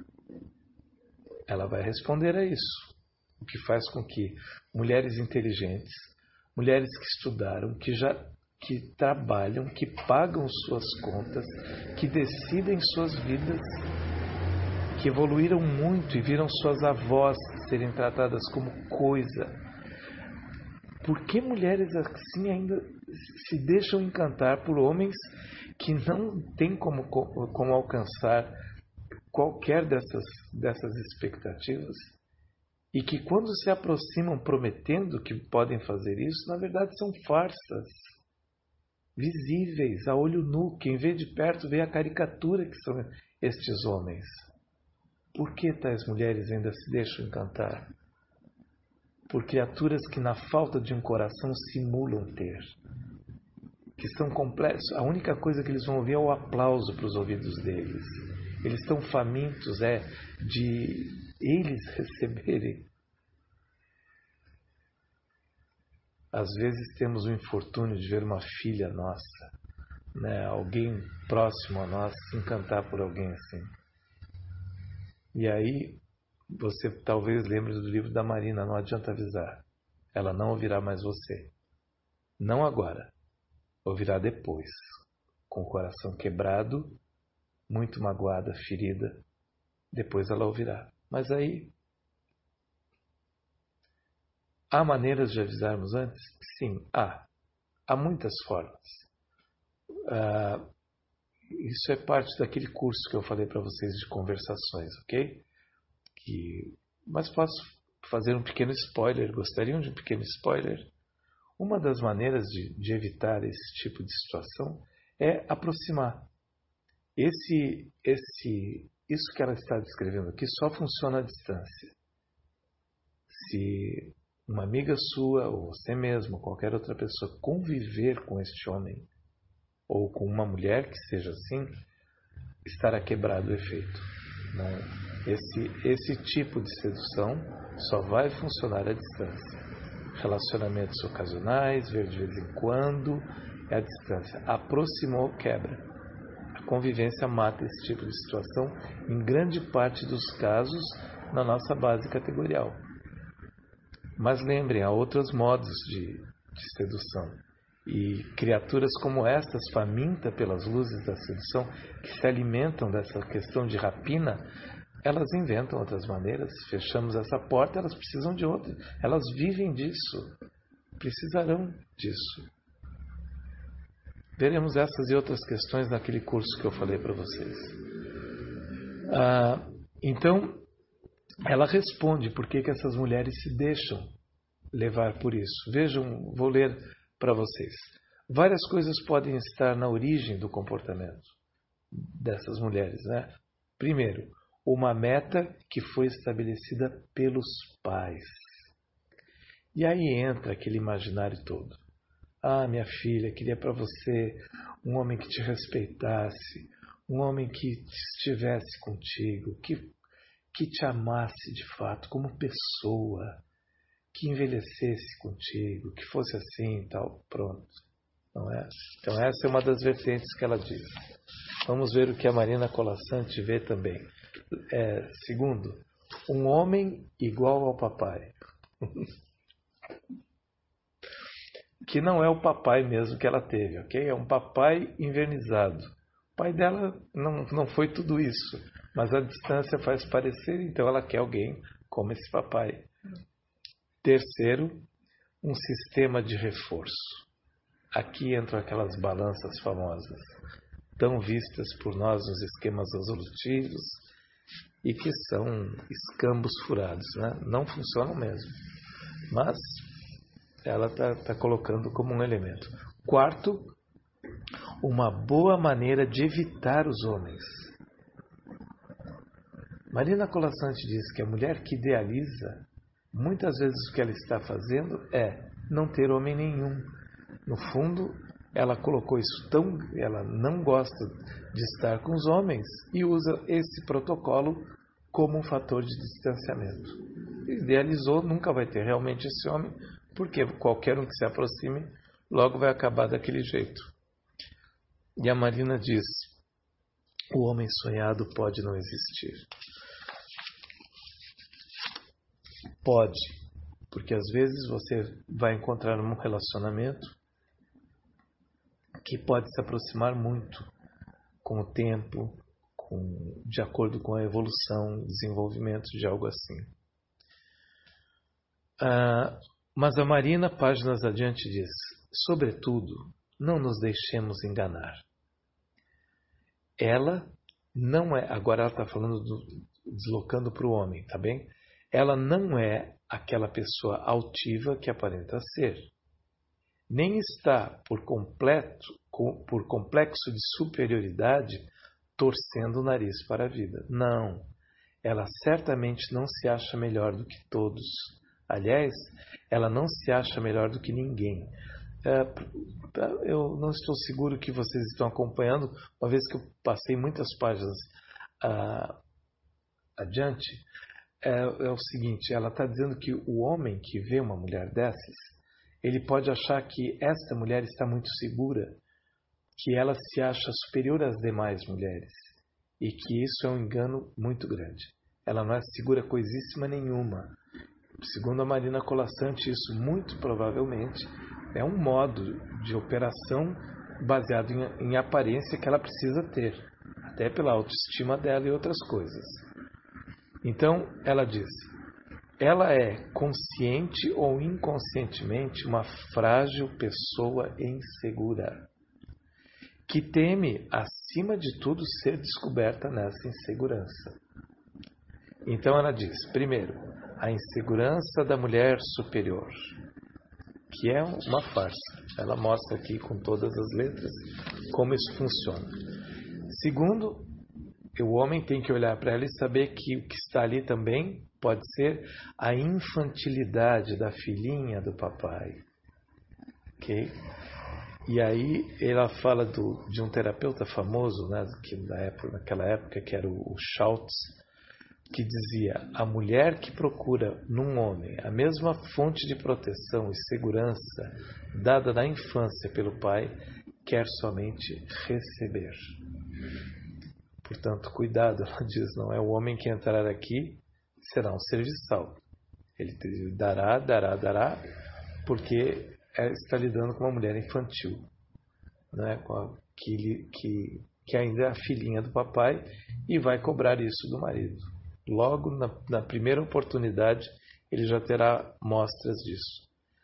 Ela vai responder a isso, o que faz com que mulheres inteligentes, mulheres que estudaram, que já que trabalham, que pagam suas contas, que decidem suas vidas, que evoluíram muito e viram suas avós serem tratadas como coisa. Por que mulheres assim ainda se deixam encantar por homens que não têm como, como alcançar qualquer dessas, dessas expectativas? E que quando se aproximam prometendo que podem fazer isso, na verdade são farsas visíveis, a olho nu. Quem vê de perto vê a caricatura que são estes homens. Por que tais mulheres ainda se deixam encantar? Por criaturas que na falta de um coração simulam ter. Que são complexos. A única coisa que eles vão ouvir é o aplauso para os ouvidos deles. Eles estão famintos é, de eles receberem. Às vezes temos o infortúnio de ver uma filha nossa né, alguém próximo a nós se encantar por alguém assim. E aí, você talvez lembre do livro da Marina, Não Adianta Avisar. Ela não ouvirá mais você. Não agora. Ouvirá depois. Com o coração quebrado, muito magoada, ferida. Depois ela ouvirá. Mas aí, há maneiras de avisarmos antes? Sim, há. Há muitas formas. Ah, isso é parte daquele curso que eu falei para vocês de conversações, ok? Que, mas posso fazer um pequeno spoiler. Gostariam de um pequeno spoiler? Uma das maneiras de, de evitar esse tipo de situação é aproximar. Esse, esse, isso que ela está descrevendo aqui só funciona à distância. Se uma amiga sua, ou você mesmo, qualquer outra pessoa, conviver com este homem, ou com uma mulher que seja assim, estará quebrado o efeito. Não, esse, esse tipo de sedução só vai funcionar à distância. Relacionamentos ocasionais, ver de vez em quando, é à distância. Aproximou, quebra. A convivência mata esse tipo de situação em grande parte dos casos na nossa base categorial. Mas lembrem, há outros modos de, de sedução. E criaturas como estas, famintas pelas luzes da sedução, que se alimentam dessa questão de rapina, elas inventam outras maneiras. Fechamos essa porta, elas precisam de outra. Elas vivem disso. Precisarão disso. Veremos essas e outras questões naquele curso que eu falei para vocês. Ah, então, ela responde por que, que essas mulheres se deixam levar por isso. Vejam, vou ler para vocês. Várias coisas podem estar na origem do comportamento dessas mulheres, né? Primeiro, uma meta que foi estabelecida pelos pais. E aí entra aquele imaginário todo. Ah, minha filha, queria para você um homem que te respeitasse, um homem que estivesse contigo, que, que te amasse de fato como pessoa, que envelhecesse contigo, que fosse assim e tal, pronto. Não é? Então essa é uma das vertentes que ela diz. Vamos ver o que a Marina Colasanti vê também. É, segundo, um homem igual ao papai. Que não é o papai mesmo que ela teve, ok? É um papai invernizado. O pai dela não, não foi tudo isso, mas a distância faz parecer, então ela quer alguém como esse papai. Terceiro, um sistema de reforço. Aqui entram aquelas balanças famosas, tão vistas por nós nos esquemas resolutivos e que são escambos furados, né? Não funcionam mesmo. Mas ela está tá colocando como um elemento. Quarto, uma boa maneira de evitar os homens. Marina Colasanti diz que a mulher que idealiza, muitas vezes o que ela está fazendo é não ter homem nenhum. No fundo, ela colocou isso tão... Ela não gosta de estar com os homens e usa esse protocolo como um fator de distanciamento. Idealizou, nunca vai ter realmente esse homem, porque qualquer um que se aproxime logo vai acabar daquele jeito. E a Marina diz, o homem sonhado pode não existir. Pode, porque às vezes você vai encontrar um relacionamento que pode se aproximar muito com o tempo, com, de acordo com a evolução, desenvolvimento de algo assim. Ah, mas a Marina, páginas adiante, diz, sobretudo, não nos deixemos enganar. Ela não é, agora ela está falando, do, deslocando para o homem, tá bem? Ela não é aquela pessoa altiva que aparenta ser. Nem está, por completo, por complexo de superioridade, torcendo o nariz para a vida. Não. Ela certamente não se acha melhor do que todos. Aliás, ela não se acha melhor do que ninguém. Eu não estou seguro que vocês estão acompanhando, uma vez que eu passei muitas páginas uh, adiante. É, é o seguinte, ela está dizendo que o homem que vê uma mulher dessas, ele pode achar que esta mulher está muito segura, que ela se acha superior às demais mulheres e que isso é um engano muito grande. Ela não é segura coisíssima nenhuma. Segundo a Marina Colasanti, isso muito provavelmente é um modo de operação baseado em, em aparência que ela precisa ter, até pela autoestima dela e outras coisas. Então, ela diz, ela é consciente ou inconscientemente uma frágil pessoa insegura, que teme, acima de tudo, ser descoberta nessa insegurança. Então ela diz, primeiro, a insegurança da mulher superior, que é uma farsa. Ela mostra aqui com todas as letras como isso funciona. Segundo, o homem tem que olhar para ela e saber que o que está ali também pode ser a infantilidade da filhinha do papai. Ok? E aí ela fala do, de um terapeuta famoso, né, que na época, naquela época, que era o, o Schultz, que dizia, a mulher que procura num homem a mesma fonte de proteção e segurança dada na infância pelo pai, quer somente receber. Portanto, cuidado, ela diz, não é o homem que entrar aqui será um serviçal. Ele dará, dará, dará, porque está lidando com uma mulher infantil, né, com a, que, que, que ainda é a filhinha do papai e vai cobrar isso do marido. Logo, na, na primeira oportunidade, ele já terá mostras disso.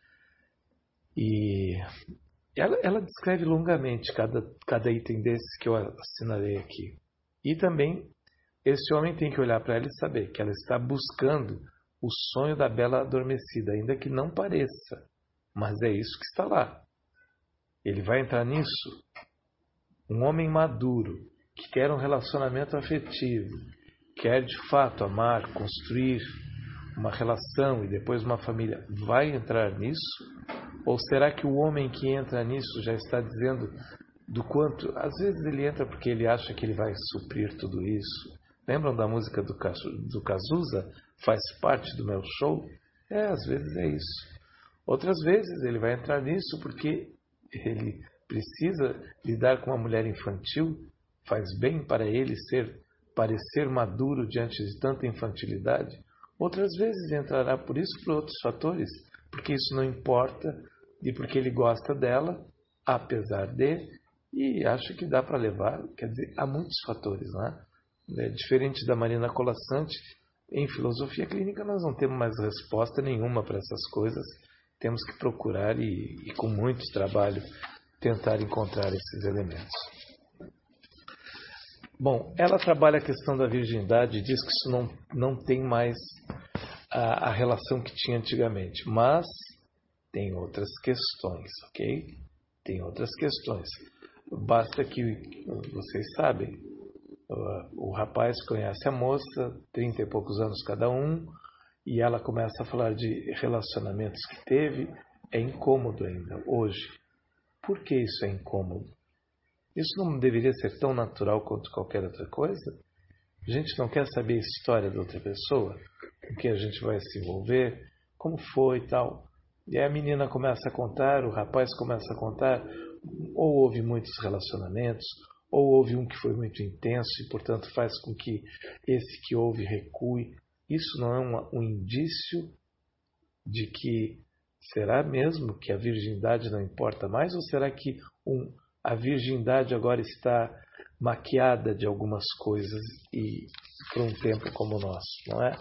E ela, ela descreve longamente cada, cada item desse que eu assinalei aqui. E também, esse homem tem que olhar para ela e saber que ela está buscando o sonho da bela adormecida, ainda que não pareça. Mas é isso que está lá. Ele vai entrar nisso. Um homem maduro, que quer um relacionamento afetivo, quer de fato amar, construir uma relação e depois uma família, vai entrar nisso? Ou será que o homem que entra nisso já está dizendo do quanto... Às vezes ele entra porque ele acha que ele vai suprir tudo isso. Lembram da música do, do Cazuza? Faz parte do meu show? É, às vezes é isso. Outras vezes ele vai entrar nisso porque ele precisa lidar com uma mulher infantil, faz bem para ele ser, parecer maduro diante de tanta infantilidade. Outras vezes entrará por isso por outros fatores, porque isso não importa e porque ele gosta dela, apesar de, e acha que dá para levar. Quer dizer, há muitos fatores, né? É diferente da Marina Colasanti, em filosofia clínica nós não temos mais resposta nenhuma para essas coisas. Temos que procurar e, e com muito trabalho, tentar encontrar esses elementos. Bom, ela trabalha a questão da virgindade e diz que isso não, não tem mais a, a relação que tinha antigamente. Mas tem outras questões, ok? Tem outras questões. Basta que, vocês sabem, o, o rapaz conhece a moça, trinta e poucos anos cada um, e ela começa a falar de relacionamentos que teve. É incômodo ainda, hoje. Por que isso é incômodo? Isso não deveria ser tão natural quanto qualquer outra coisa? A gente não quer saber a história da outra pessoa, com que a gente vai se envolver, como foi e tal. E aí a menina começa a contar, o rapaz começa a contar, ou houve muitos relacionamentos, ou houve um que foi muito intenso e, portanto, faz com que esse que houve recue. Isso não é uma, um indício de que será mesmo que a virgindade não importa mais? Ou será que um, a virgindade agora está maquiada de algumas coisas e por um tempo como o nosso, não é?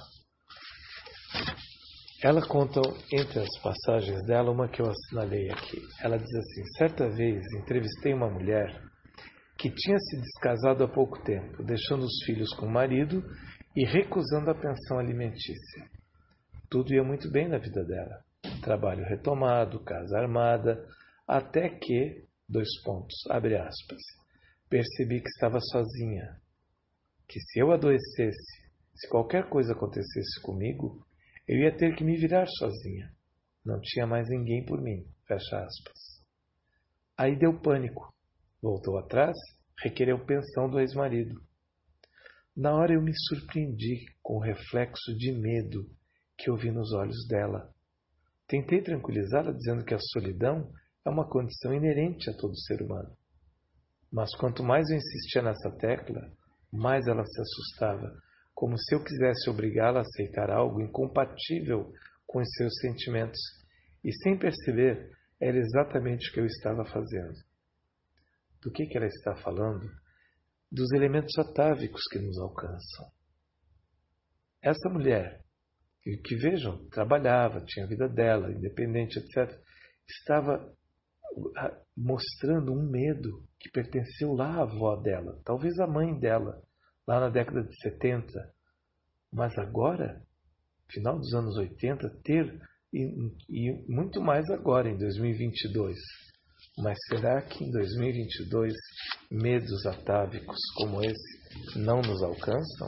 Ela conta, entre as passagens dela, uma que eu assinalei aqui. Ela diz assim, certa vez entrevistei uma mulher que tinha se descasado há pouco tempo, deixando os filhos com o marido e recusando a pensão alimentícia. Tudo ia muito bem na vida dela. Trabalho retomado, casa armada, até que, dois pontos, abre aspas, percebi que estava sozinha, que se eu adoecesse, se qualquer coisa acontecesse comigo, eu ia ter que me virar sozinha. Não tinha mais ninguém por mim, fecha aspas. Aí deu pânico. Voltou atrás, requereu pensão do ex-marido. Na hora eu me surpreendi com o reflexo de medo que eu vi nos olhos dela. Tentei tranquilizá-la dizendo que a solidão é uma condição inerente a todo ser humano. Mas quanto mais eu insistia nessa tecla, mais ela se assustava, como se eu quisesse obrigá-la a aceitar algo incompatível com os seus sentimentos. E sem perceber, era exatamente o que eu estava fazendo. Do que, que ela está falando? Dos elementos atávicos que nos alcançam. Essa mulher, que, que vejam, trabalhava, tinha a vida dela, independente, etcétera, estava mostrando um medo que pertenceu lá à avó dela, talvez à mãe dela, lá na década de setenta. Mas agora, final dos anos oitenta, ter, e, e muito mais agora, em dois mil e vinte e dois. Mas será que em dois mil e vinte e dois medos atávicos como esse não nos alcançam?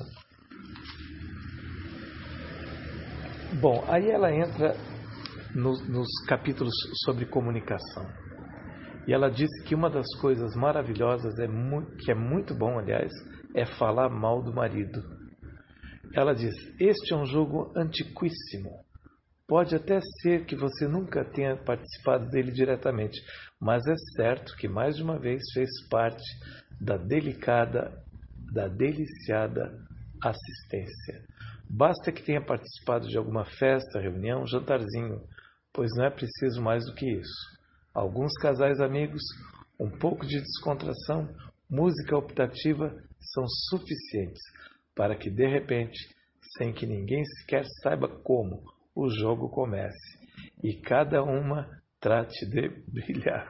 Bom, aí ela entra no, nos capítulos sobre comunicação. E ela diz que uma das coisas maravilhosas, é muito, que é muito bom, aliás, é falar mal do marido. Ela diz, este é um jogo antiquíssimo. Pode até ser que você nunca tenha participado dele diretamente, mas é certo que mais de uma vez fez parte da delicada, da deliciada assistência. Basta que tenha participado de alguma festa, reunião, jantarzinho, pois não é preciso mais do que isso. Alguns casais amigos, um pouco de descontração, música optativa são suficientes para que, de repente, sem que ninguém sequer saiba como, o jogo comece e cada uma trate de brilhar.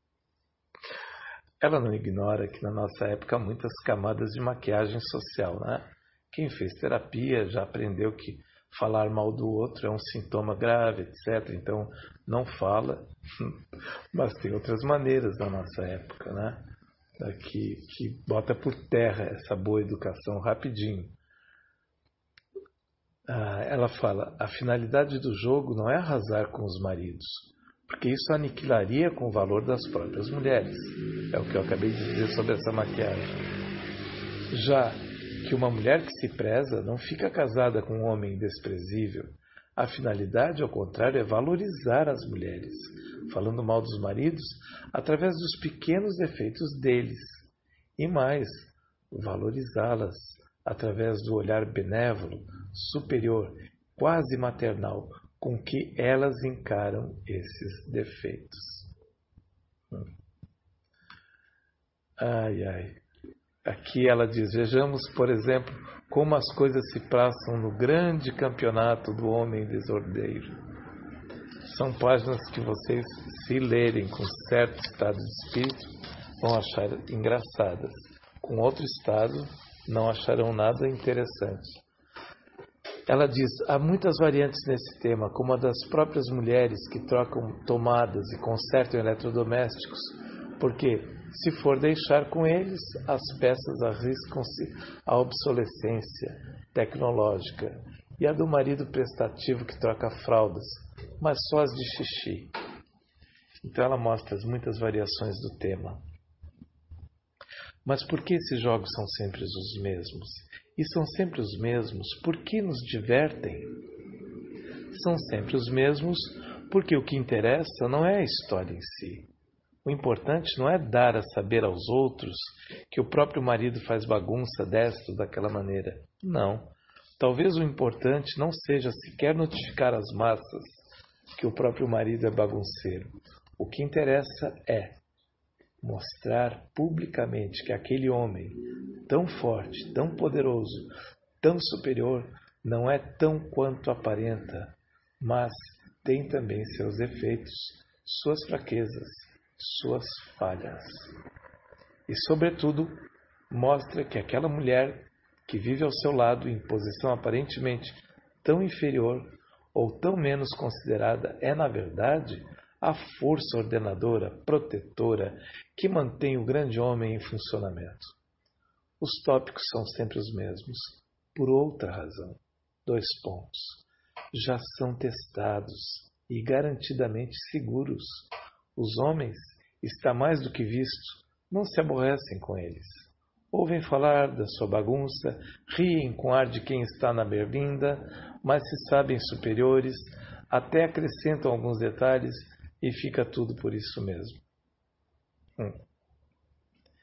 Ela não ignora que na nossa época há muitas camadas de maquiagem social, né? Quem fez terapia já aprendeu que falar mal do outro é um sintoma grave, etcétera. Então não fala, mas tem outras maneiras na nossa época, né? Que, que bota por terra essa boa educação rapidinho. Ah, ela fala, a finalidade do jogo não é arrasar com os maridos, porque isso aniquilaria com o valor das próprias mulheres. É o que eu acabei de dizer sobre essa maquiagem. Já que uma mulher que se preza não fica casada com um homem desprezível, a finalidade, ao contrário, é valorizar as mulheres, falando mal dos maridos através dos pequenos defeitos deles, e mais, valorizá-las através do olhar benévolo, superior, quase maternal, com que elas encaram esses defeitos. Hum. Ai, ai. Aqui ela diz, vejamos, por exemplo, como as coisas se passam no grande campeonato do homem desordeiro. São páginas que vocês, se lerem com certo estado de espírito, vão achar engraçadas. Com outro estado, não acharão nada interessante. Ela diz, há muitas variantes nesse tema, como a das próprias mulheres que trocam tomadas e consertam eletrodomésticos, porque, se for deixar com eles, as peças arriscam-se à obsolescência tecnológica, e a do marido prestativo que troca fraldas, mas só as de xixi. Então ela mostra as muitas variações do tema. Mas por que esses jogos são sempre os mesmos? E são sempre os mesmos porque nos divertem? São sempre os mesmos porque o que interessa não é a história em si. O importante não é dar a saber aos outros que o próprio marido faz bagunça desta ou daquela maneira. Não. Talvez o importante não seja sequer notificar as massas que o próprio marido é bagunceiro. O que interessa é mostrar publicamente que aquele homem, tão forte, tão poderoso, tão superior, não é tão quanto aparenta, mas tem também seus defeitos, suas fraquezas, suas falhas. E, sobretudo, mostra que aquela mulher que vive ao seu lado em posição aparentemente tão inferior ou tão menos considerada é, na verdade, a força ordenadora, protetora, que mantém o grande homem em funcionamento. Os tópicos são sempre os mesmos, por outra razão. Dois pontos. Já são testados e garantidamente seguros. Os homens, está mais do que visto, não se aborrecem com eles. Ouvem falar da sua bagunça, riem com ar de quem está na berlinda, mas se sabem superiores, até acrescentam alguns detalhes e fica tudo por isso mesmo. Hum.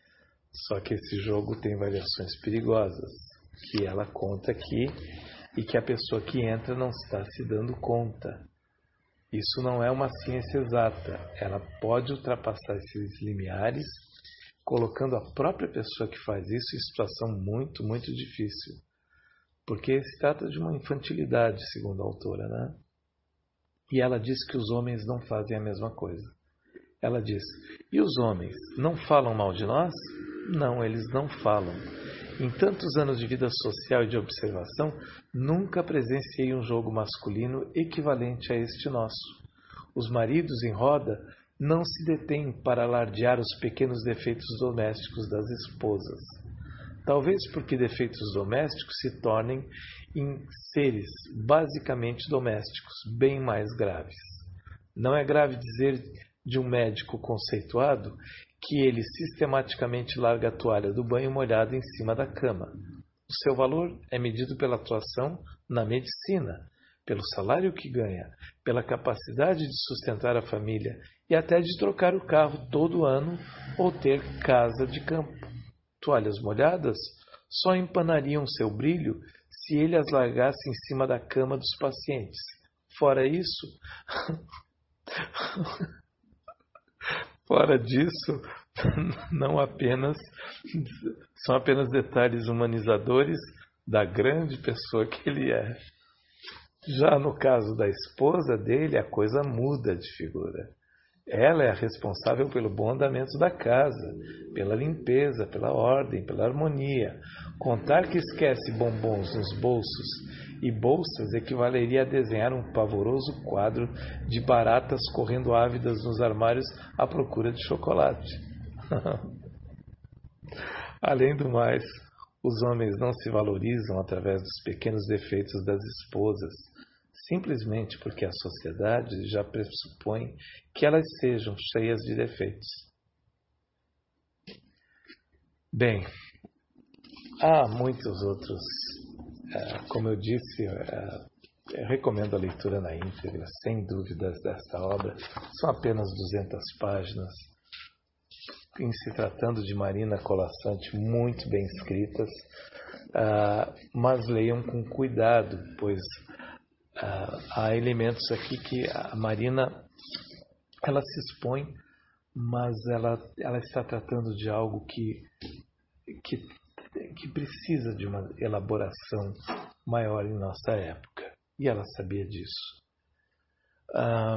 Só que esse jogo tem variações perigosas, que ela conta aqui e que a pessoa que entra não está se dando conta. Isso não é uma ciência exata. Ela pode ultrapassar esses limiares, colocando a própria pessoa que faz isso em situação muito, muito difícil. Porque se trata de uma infantilidade, segundo a autora, né? E ela diz que os homens não fazem a mesma coisa. Ela diz, e os homens não falam mal de nós? Não, eles não falam. Em tantos anos de vida social e de observação, nunca presenciei um jogo masculino equivalente a este nosso. Os maridos em roda não se detêm para alardear os pequenos defeitos domésticos das esposas. Talvez porque defeitos domésticos se tornem em seres basicamente domésticos, bem mais graves. Não é grave dizer de um médico conceituado que ele sistematicamente larga a toalha do banho molhada em cima da cama. O seu valor é medido pela atuação na medicina, pelo salário que ganha, pela capacidade de sustentar a família e até de trocar o carro todo ano ou ter casa de campo. Toalhas molhadas só empanariam seu brilho se ele as largasse em cima da cama dos pacientes. Fora isso... Fora disso, não apenas, são apenas detalhes humanizadores da grande pessoa que ele é. Já no caso da esposa dele, a coisa muda de figura. Ela é a responsável pelo bom andamento da casa, pela limpeza, pela ordem, pela harmonia. Contar que esquece bombons nos bolsos e bolsas equivaleria a desenhar um pavoroso quadro de baratas correndo ávidas nos armários à procura de chocolate. Além do mais, os homens não se valorizam através dos pequenos defeitos das esposas, simplesmente porque a sociedade já pressupõe que elas sejam cheias de defeitos. Bem, há muitos outros. Como eu disse, eu recomendo a leitura na íntegra, sem dúvidas, desta obra. São apenas duzentas páginas. Em se tratando de Marina Colasanti, muito bem escritas, mas leiam com cuidado, pois há elementos aqui que a Marina ela se expõe, mas ela, ela está tratando de algo que, que, que precisa de uma elaboração maior em nossa época. E ela sabia disso. Ah,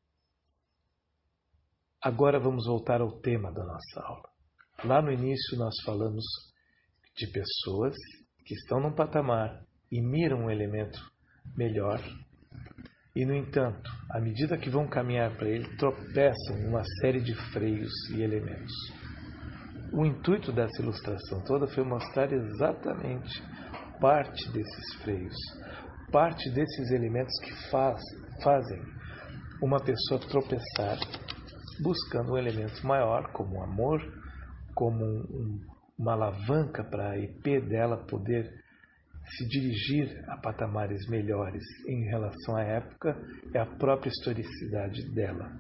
agora vamos voltar ao tema da nossa aula. Lá no início nós falamos de pessoas que estão num patamar e miram um elemento melhor e, no entanto, à medida que vão caminhar para ele, tropeçam em uma série de freios e elementos. O intuito dessa ilustração toda foi mostrar exatamente parte desses freios, parte desses elementos que faz, fazem uma pessoa tropeçar, buscando um elemento maior, como o amor, como um, um, uma alavanca para a I P dela poder se dirigir a patamares melhores em relação à época, é a própria historicidade dela.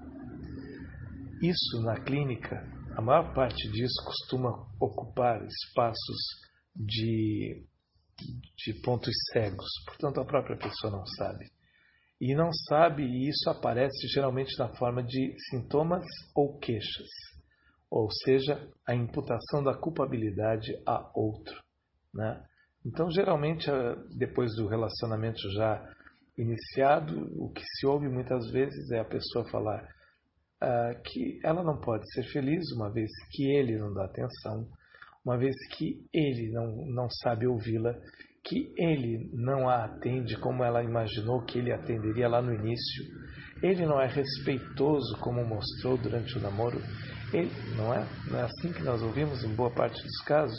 Isso, na clínica, a maior parte disso costuma ocupar espaços de, de pontos cegos, portanto a própria pessoa não sabe. E não sabe, e isso aparece geralmente na forma de sintomas ou queixas, ou seja, a imputação da culpabilidade a outro, né? Então, geralmente, depois do relacionamento já iniciado, o que se ouve muitas vezes é a pessoa falar uh, que ela não pode ser feliz, uma vez que ele não dá atenção, uma vez que ele não, não sabe ouvi-la, que ele não a atende como ela imaginou que ele atenderia lá no início, ele não é respeitoso como mostrou durante o namoro, ele, não é? Não é assim que nós ouvimos em boa parte dos casos?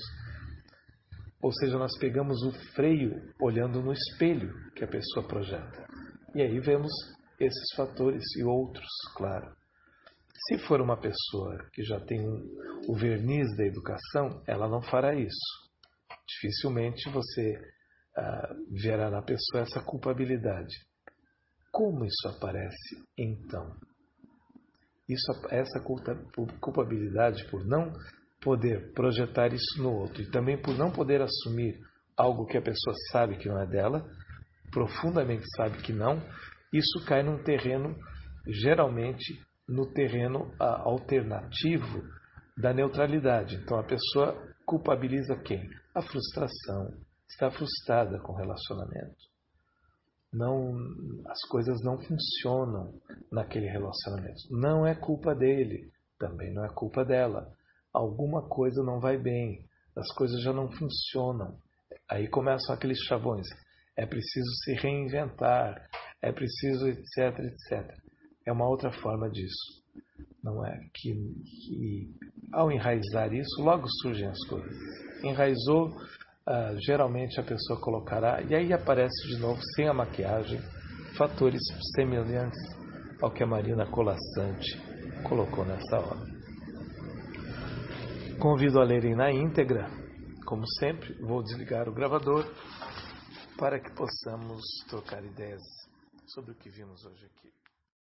Ou seja, nós pegamos o freio olhando no espelho que a pessoa projeta. E aí vemos esses fatores e outros, claro. Se for uma pessoa que já tem um, o verniz da educação, ela não fará isso. Dificilmente você ah, verá na pessoa essa culpabilidade. Como isso aparece, então? Isso, essa culpabilidade por não poder projetar isso no outro e também por não poder assumir algo que a pessoa sabe que não é dela, profundamente sabe que não, isso cai num terreno, geralmente no terreno alternativo da neutralidade. Então a pessoa culpabiliza quem? A frustração. Está frustrada com o relacionamento. Não, as coisas não funcionam naquele relacionamento. Não é culpa dele, também não é culpa dela. Alguma coisa não vai bem, as coisas já não funcionam. Aí começam aqueles chavões. É preciso se reinventar, é preciso etc, etcétera. É uma outra forma disso. Não é? Que, que ao enraizar isso, logo surgem as coisas. Enraizou, uh, geralmente a pessoa colocará, e aí aparece de novo, sem a maquiagem, fatores semelhantes ao que a Marina Colasanti colocou nessa obra. Convido a lerem na íntegra, como sempre. Vou desligar o gravador para que possamos trocar ideias sobre o que vimos hoje aqui.